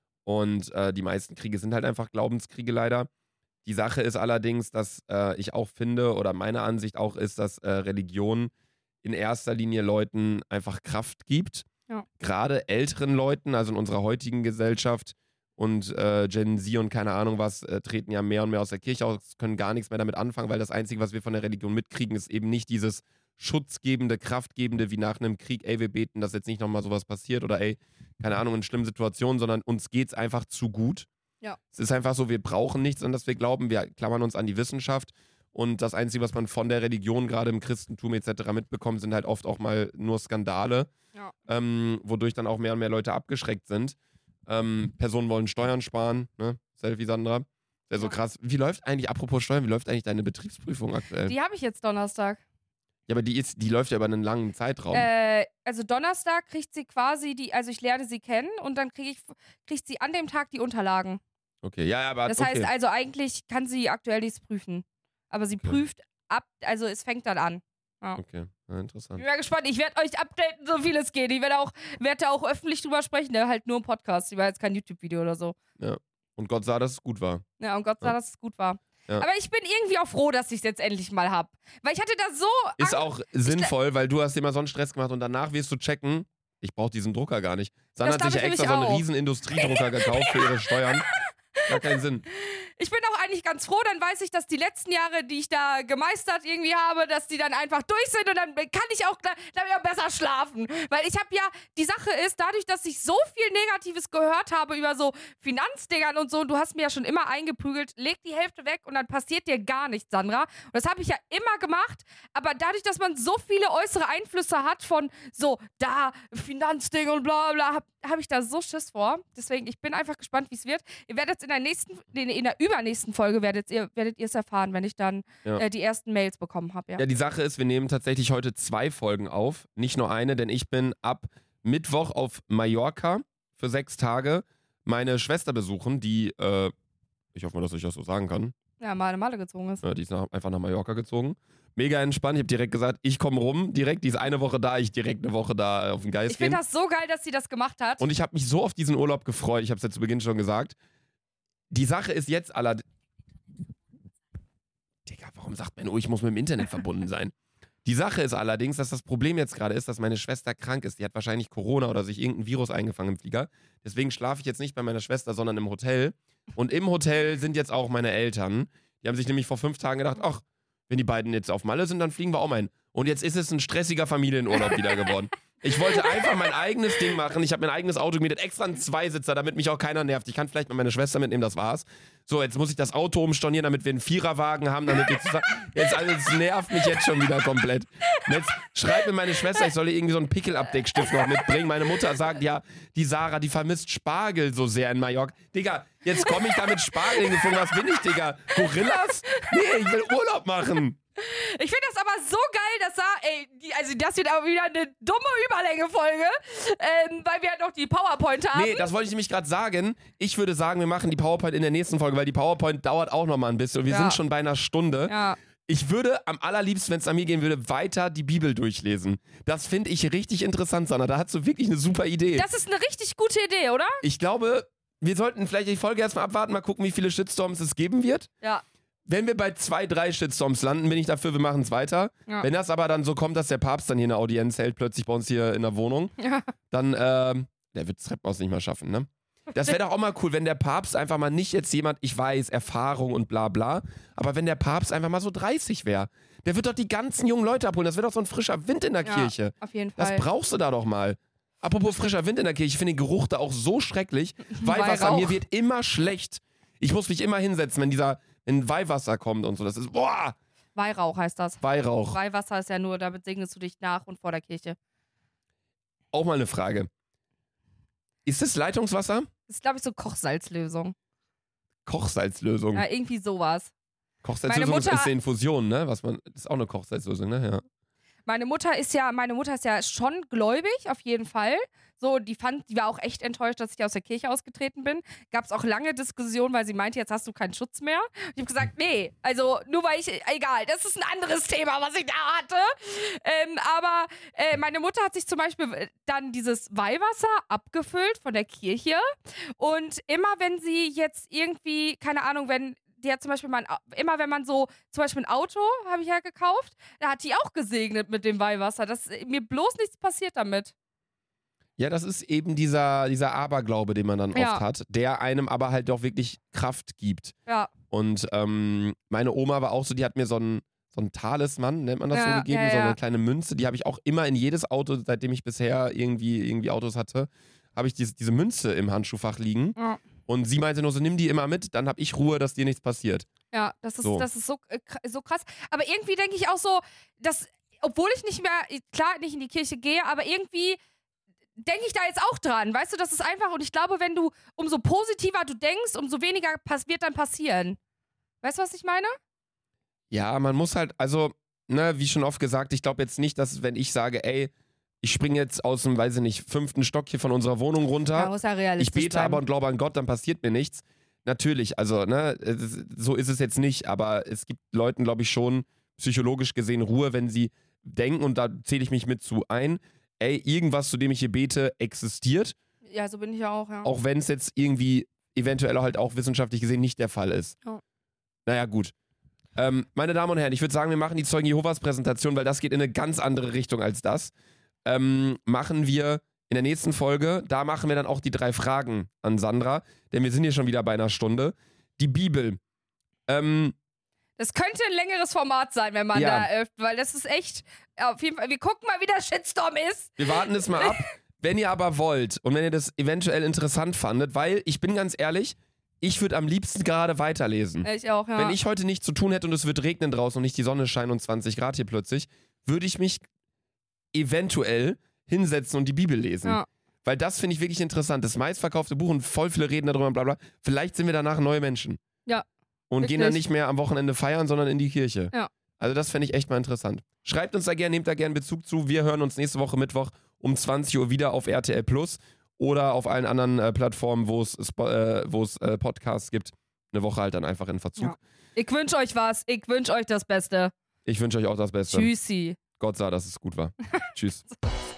[SPEAKER 1] Und äh, die meisten Kriege sind halt einfach Glaubenskriege leider. Die Sache ist allerdings, dass äh, ich auch finde, oder meine Ansicht auch ist, dass äh, Religion in erster Linie Leuten einfach Kraft gibt.
[SPEAKER 2] Ja.
[SPEAKER 1] Gerade älteren Leuten, also in unserer heutigen Gesellschaft und äh, Gen Z und keine Ahnung was, äh, treten ja mehr und mehr aus der Kirche aus, können gar nichts mehr damit anfangen, weil das Einzige, was wir von der Religion mitkriegen, ist eben nicht dieses schutzgebende, kraftgebende, wie nach einem Krieg, ey, wir beten, dass jetzt nicht nochmal sowas passiert oder ey, keine Ahnung, in schlimmen Situationen, sondern uns geht's einfach zu gut.
[SPEAKER 2] Ja.
[SPEAKER 1] Es ist einfach so, wir brauchen nichts, an das wir glauben, wir klammern uns an die Wissenschaft und das Einzige, was man von der Religion, gerade im Christentum et cetera mitbekommt, sind halt oft auch mal nur Skandale,
[SPEAKER 2] Ja.
[SPEAKER 1] ähm, wodurch dann auch mehr und mehr Leute abgeschreckt sind. Ähm, Personen wollen Steuern sparen, ne? Selfie Sandra. Sehr so
[SPEAKER 2] Ja.
[SPEAKER 1] krass. Wie läuft eigentlich, apropos Steuern, wie läuft eigentlich deine Betriebsprüfung aktuell?
[SPEAKER 2] Die habe ich jetzt Donnerstag.
[SPEAKER 1] Ja, aber die, ist, die läuft ja über einen langen Zeitraum.
[SPEAKER 2] Äh, also Donnerstag kriegt sie quasi die, also ich lerne sie kennen und dann krieg ich, kriegt sie an dem Tag die Unterlagen.
[SPEAKER 1] Okay, ja, ja, aber
[SPEAKER 2] Das
[SPEAKER 1] okay.
[SPEAKER 2] heißt also, eigentlich kann sie aktuell nichts prüfen. Aber sie
[SPEAKER 1] Okay.
[SPEAKER 2] prüft ab, also es fängt dann an.
[SPEAKER 1] Okay, ja,
[SPEAKER 2] Ich
[SPEAKER 1] interessant.
[SPEAKER 2] bin mal gespannt. Ich werde euch updaten, so viel es geht. Ich werde auch, werd da auch öffentlich drüber sprechen, ne? Halt nur im Podcast. Ich war jetzt kein YouTube-Video oder so.
[SPEAKER 1] Und Gott sah, dass es gut war.
[SPEAKER 2] Ja, und Gott sei
[SPEAKER 1] Ja.
[SPEAKER 2] Dank, dass es gut war.
[SPEAKER 1] Ja.
[SPEAKER 2] Aber ich bin irgendwie auch froh, dass ich es jetzt endlich mal hab. Weil ich hatte da so
[SPEAKER 1] Ist
[SPEAKER 2] Angst.
[SPEAKER 1] auch sinnvoll, weil du hast dir mal so einen Stress gemacht und danach wirst du checken, ich brauche diesen Drucker gar nicht. Sandra hat
[SPEAKER 2] Das
[SPEAKER 1] sich ja
[SPEAKER 2] glaub ich
[SPEAKER 1] extra so
[SPEAKER 2] nämlich
[SPEAKER 1] einen
[SPEAKER 2] auch.
[SPEAKER 1] riesen Industriedrucker gekauft für ihre Steuern. Gar keinen Sinn.
[SPEAKER 2] Ich bin auch eigentlich ganz froh, dann weiß ich, dass die letzten Jahre, die ich da gemeistert irgendwie habe, dass die dann einfach durch sind und dann kann ich auch, dann auch besser schlafen. Weil ich habe ja, die Sache ist, dadurch, dass ich so viel Negatives gehört habe über so Finanzdingern und so, und du hast mir ja schon immer eingeprügelt, leg die Hälfte weg und dann passiert dir gar nichts, Sandra. Und das habe ich ja immer gemacht, aber dadurch, dass man so viele äußere Einflüsse hat von so, da, Finanzding und bla bla, habe hab ich da so Schiss vor. Deswegen, ich bin einfach gespannt, wie es wird. Ihr werdet es in der nächsten, in, in der übernächsten Folge werdet ihr werdet es erfahren, wenn ich dann
[SPEAKER 1] Ja.
[SPEAKER 2] äh, die ersten Mails bekommen habe. Ja.
[SPEAKER 1] Ja, die Sache ist, wir nehmen tatsächlich heute zwei Folgen auf, nicht nur eine, denn ich bin ab Mittwoch auf Mallorca für sechs Tage meine Schwester besuchen, die, äh, ich hoffe mal, dass ich das so sagen kann,
[SPEAKER 2] Ja, mal eine Male gezogen ist.
[SPEAKER 1] ja, die ist nach, einfach nach Mallorca gezogen. Mega entspannt, ich habe direkt gesagt, ich komme rum, direkt, die ist eine Woche da, ich direkt eine Woche da äh, auf den Geist
[SPEAKER 2] Ich
[SPEAKER 1] gehen.
[SPEAKER 2] finde das so geil, dass sie das gemacht hat.
[SPEAKER 1] Und ich habe mich so auf diesen Urlaub gefreut, ich habe es ja zu Beginn schon gesagt. Die Sache ist jetzt allerdings... Digga, warum sagt man, oh, ich muss mit dem Internet verbunden sein? Die Sache ist allerdings, dass das Problem jetzt gerade ist, dass meine Schwester krank ist. Die hat wahrscheinlich Corona oder sich irgendein Virus eingefangen im Flieger. Deswegen schlafe ich jetzt nicht bei meiner Schwester, sondern im Hotel. Und im Hotel sind jetzt auch meine Eltern. Die Die haben sich nämlich vor fünf Tagen gedacht, ach, wenn die beiden jetzt auf Malle sind, dann fliegen wir auch mal hin. Und jetzt ist es ein stressiger Familienurlaub wieder geworden. Ich wollte einfach mein eigenes Ding machen. Ich habe mein eigenes Auto gemietet, extra einen Zweisitzer, damit mich auch keiner nervt. Ich kann vielleicht mal meine Schwester mitnehmen, das war's. So, jetzt muss ich das Auto umstornieren, damit wir einen Viererwagen haben, damit wir zusammen... Jetzt alles nervt mich jetzt schon wieder komplett. Und jetzt schreibt mir meine Schwester, ich soll ihr irgendwie so einen Pickelabdeckstift noch mitbringen. Meine Mutter sagt, ja, die Sarah, die vermisst Spargel so sehr in Mallorca. Digga, jetzt komme ich da mit Spargel hingefunden. Was bin ich, Digga? Gorillas? Nee, ich will Urlaub machen.
[SPEAKER 2] Ich finde das aber so geil, dass da, ey, die, also das wird aber wieder eine dumme Überlänge-Folge, ähm, weil wir halt noch die PowerPoint haben.
[SPEAKER 1] Nee, das wollte ich nämlich gerade sagen. Ich würde sagen, wir machen die PowerPoint in der nächsten Folge, weil die PowerPoint dauert auch noch mal ein bisschen und wir
[SPEAKER 2] Ja.
[SPEAKER 1] sind schon bei einer Stunde.
[SPEAKER 2] Ja.
[SPEAKER 1] Ich würde am allerliebsten, wenn es an mir gehen würde, weiter die Bibel durchlesen. Das finde ich richtig interessant, Sanna. Da hast du wirklich eine super Idee.
[SPEAKER 2] Das ist eine richtig gute Idee, oder?
[SPEAKER 1] Ich glaube, wir sollten vielleicht die Folge erstmal abwarten, mal gucken, wie viele Shitstorms es geben wird.
[SPEAKER 2] Ja.
[SPEAKER 1] Wenn wir bei zwei, drei Shitstorms landen, bin ich dafür, wir machen es weiter.
[SPEAKER 2] Ja.
[SPEAKER 1] Wenn das aber dann so kommt, dass der Papst dann hier eine Audienz hält, plötzlich bei uns hier in der Wohnung,
[SPEAKER 2] Ja.
[SPEAKER 1] dann, ähm, der wird das Treppenhaus nicht mehr schaffen, ne? Das wäre doch auch mal cool, wenn der Papst einfach mal nicht jetzt jemand, ich weiß, Erfahrung und bla bla, aber wenn der Papst einfach mal so dreißig wäre. Der wird doch die ganzen jungen Leute abholen. Das wäre doch so ein frischer Wind in der
[SPEAKER 2] Ja,
[SPEAKER 1] Kirche.
[SPEAKER 2] auf jeden
[SPEAKER 1] Das
[SPEAKER 2] Fall.
[SPEAKER 1] brauchst du da doch mal. Apropos frischer Wind in der Kirche, ich finde den Geruch da auch so schrecklich. Weihwasser,
[SPEAKER 2] Weihrauch.
[SPEAKER 1] mir wird immer schlecht. Ich muss mich immer hinsetzen, wenn dieser, wenn Weihwasser kommt und so. Das ist, boah,
[SPEAKER 2] Weihrauch heißt das.
[SPEAKER 1] Weihrauch.
[SPEAKER 2] Weihwasser ist ja nur, damit segnest du dich nach und vor der Kirche.
[SPEAKER 1] Auch mal eine Frage. Ist es Leitungswasser?
[SPEAKER 2] Das ist, glaube ich, so Kochsalzlösung.
[SPEAKER 1] Kochsalzlösung.
[SPEAKER 2] Ja, irgendwie sowas.
[SPEAKER 1] Kochsalzlösung
[SPEAKER 2] meine
[SPEAKER 1] ist,
[SPEAKER 2] Mutter-
[SPEAKER 1] ist eine Infusion, ne? Was man, ist auch eine Kochsalzlösung, ne? Ja.
[SPEAKER 2] Meine Mutter ist ja, meine Mutter ist ja schon gläubig, auf jeden Fall. So, die fand, die war auch echt enttäuscht, dass ich aus der Kirche ausgetreten bin. Gab es auch lange Diskussionen, weil sie meinte, jetzt hast du keinen Schutz mehr. Ich habe gesagt, nee, also nur weil ich, egal, das ist ein anderes Thema, was ich da hatte. Ähm, aber äh, meine Mutter hat sich zum Beispiel dann dieses Weihwasser abgefüllt von der Kirche. Und immer wenn sie jetzt irgendwie, keine Ahnung, wenn die hat zum Beispiel mal, ein, immer wenn man so, zum Beispiel ein Auto habe ich ja gekauft, da hat die auch gesegnet mit dem Weihwasser. Das, mir bloß nichts passiert damit.
[SPEAKER 1] Ja, das ist eben dieser, dieser Aberglaube, den man dann
[SPEAKER 2] Ja.
[SPEAKER 1] oft hat, der einem aber halt doch wirklich Kraft gibt.
[SPEAKER 2] Ja.
[SPEAKER 1] Und ähm, meine Oma war auch so, die hat mir so einen, so einen Talisman, nennt man das
[SPEAKER 2] Ja,
[SPEAKER 1] so, gegeben,
[SPEAKER 2] ja,
[SPEAKER 1] so eine
[SPEAKER 2] ja.
[SPEAKER 1] kleine Münze, die habe ich auch immer in jedes Auto, seitdem ich bisher irgendwie, irgendwie Autos hatte, habe ich diese, diese Münze im Handschuhfach liegen.
[SPEAKER 2] Ja.
[SPEAKER 1] Und sie meinte nur so, nimm die immer mit, dann habe ich Ruhe, dass dir nichts passiert.
[SPEAKER 2] Ja, das ist
[SPEAKER 1] So.
[SPEAKER 2] so, das ist so, äh, kr- so krass. Aber irgendwie denke ich auch so, dass, obwohl ich nicht mehr, klar, nicht in die Kirche gehe, aber irgendwie denke ich da jetzt auch dran. Weißt du, das ist einfach, und ich glaube, wenn du, umso positiver du denkst, umso weniger pass- wird dann passieren. Weißt du, was ich meine?
[SPEAKER 1] Ja, man muss halt, also, ne, wie schon oft gesagt, ich glaube jetzt nicht, dass, wenn ich sage, ey, ich springe jetzt aus dem, weiß ich nicht, fünften Stock hier von unserer Wohnung runter,
[SPEAKER 2] muss ja
[SPEAKER 1] ich
[SPEAKER 2] realistisch
[SPEAKER 1] bete
[SPEAKER 2] bleiben.
[SPEAKER 1] aber und glaube an Gott, dann passiert mir nichts. Natürlich, also, ne, es ist- so ist es jetzt nicht, aber es gibt Leuten, glaube ich, schon psychologisch gesehen Ruhe, wenn sie denken, und da zähle ich mich mit zu ein, ey, irgendwas, zu dem ich hier bete, existiert,
[SPEAKER 2] Ja, so bin ich ja auch, ja.
[SPEAKER 1] auch wenn es jetzt irgendwie eventuell halt auch wissenschaftlich gesehen nicht der Fall ist.
[SPEAKER 2] Ja.
[SPEAKER 1] Naja, gut. Ähm, meine Damen und Herren, ich würde sagen, wir machen die Zeugen Jehovas Präsentation, weil das geht in eine ganz andere Richtung als das. Ähm, machen wir in der nächsten Folge, da machen wir dann auch die drei Fragen an Sandra, denn wir sind hier schon wieder bei einer Stunde. Die Bibel. Ähm,
[SPEAKER 2] Das könnte ein längeres Format sein, wenn man
[SPEAKER 1] Ja.
[SPEAKER 2] da öffnet, weil das ist echt, auf jeden Fall, wir gucken mal, wie der Shitstorm ist.
[SPEAKER 1] wir warten es mal ab. Wenn ihr aber wollt und wenn ihr das eventuell interessant fandet, weil ich bin ganz ehrlich, ich würde am liebsten gerade weiterlesen.
[SPEAKER 2] Ich auch, ja.
[SPEAKER 1] Wenn ich heute nichts zu tun hätte und es wird regnen draußen und nicht die Sonne scheint und zwanzig Grad hier plötzlich, würde ich mich eventuell hinsetzen und die Bibel lesen.
[SPEAKER 2] Ja.
[SPEAKER 1] Weil das finde ich wirklich interessant. Das meistverkaufte Buch und voll viele reden darüber und bla bla. Vielleicht sind wir danach neue Menschen.
[SPEAKER 2] Ja.
[SPEAKER 1] Und
[SPEAKER 2] Richtig.
[SPEAKER 1] gehen dann nicht mehr am Wochenende feiern, sondern in die Kirche.
[SPEAKER 2] Ja.
[SPEAKER 1] Also das fände ich echt mal interessant. Schreibt uns da gerne, nehmt da gerne Bezug zu. Wir hören uns nächste Woche Mittwoch um zwanzig Uhr wieder auf R T L Plus oder auf allen anderen äh, Plattformen, wo es Spo- äh, wo es äh, Podcasts gibt. Eine Woche halt dann einfach in Verzug.
[SPEAKER 2] Ja. Ich wünsche euch was. Ich wünsche euch das Beste.
[SPEAKER 1] Ich wünsche euch auch das Beste.
[SPEAKER 2] Tschüssi.
[SPEAKER 1] Gott sei, dass es gut war. Tschüss.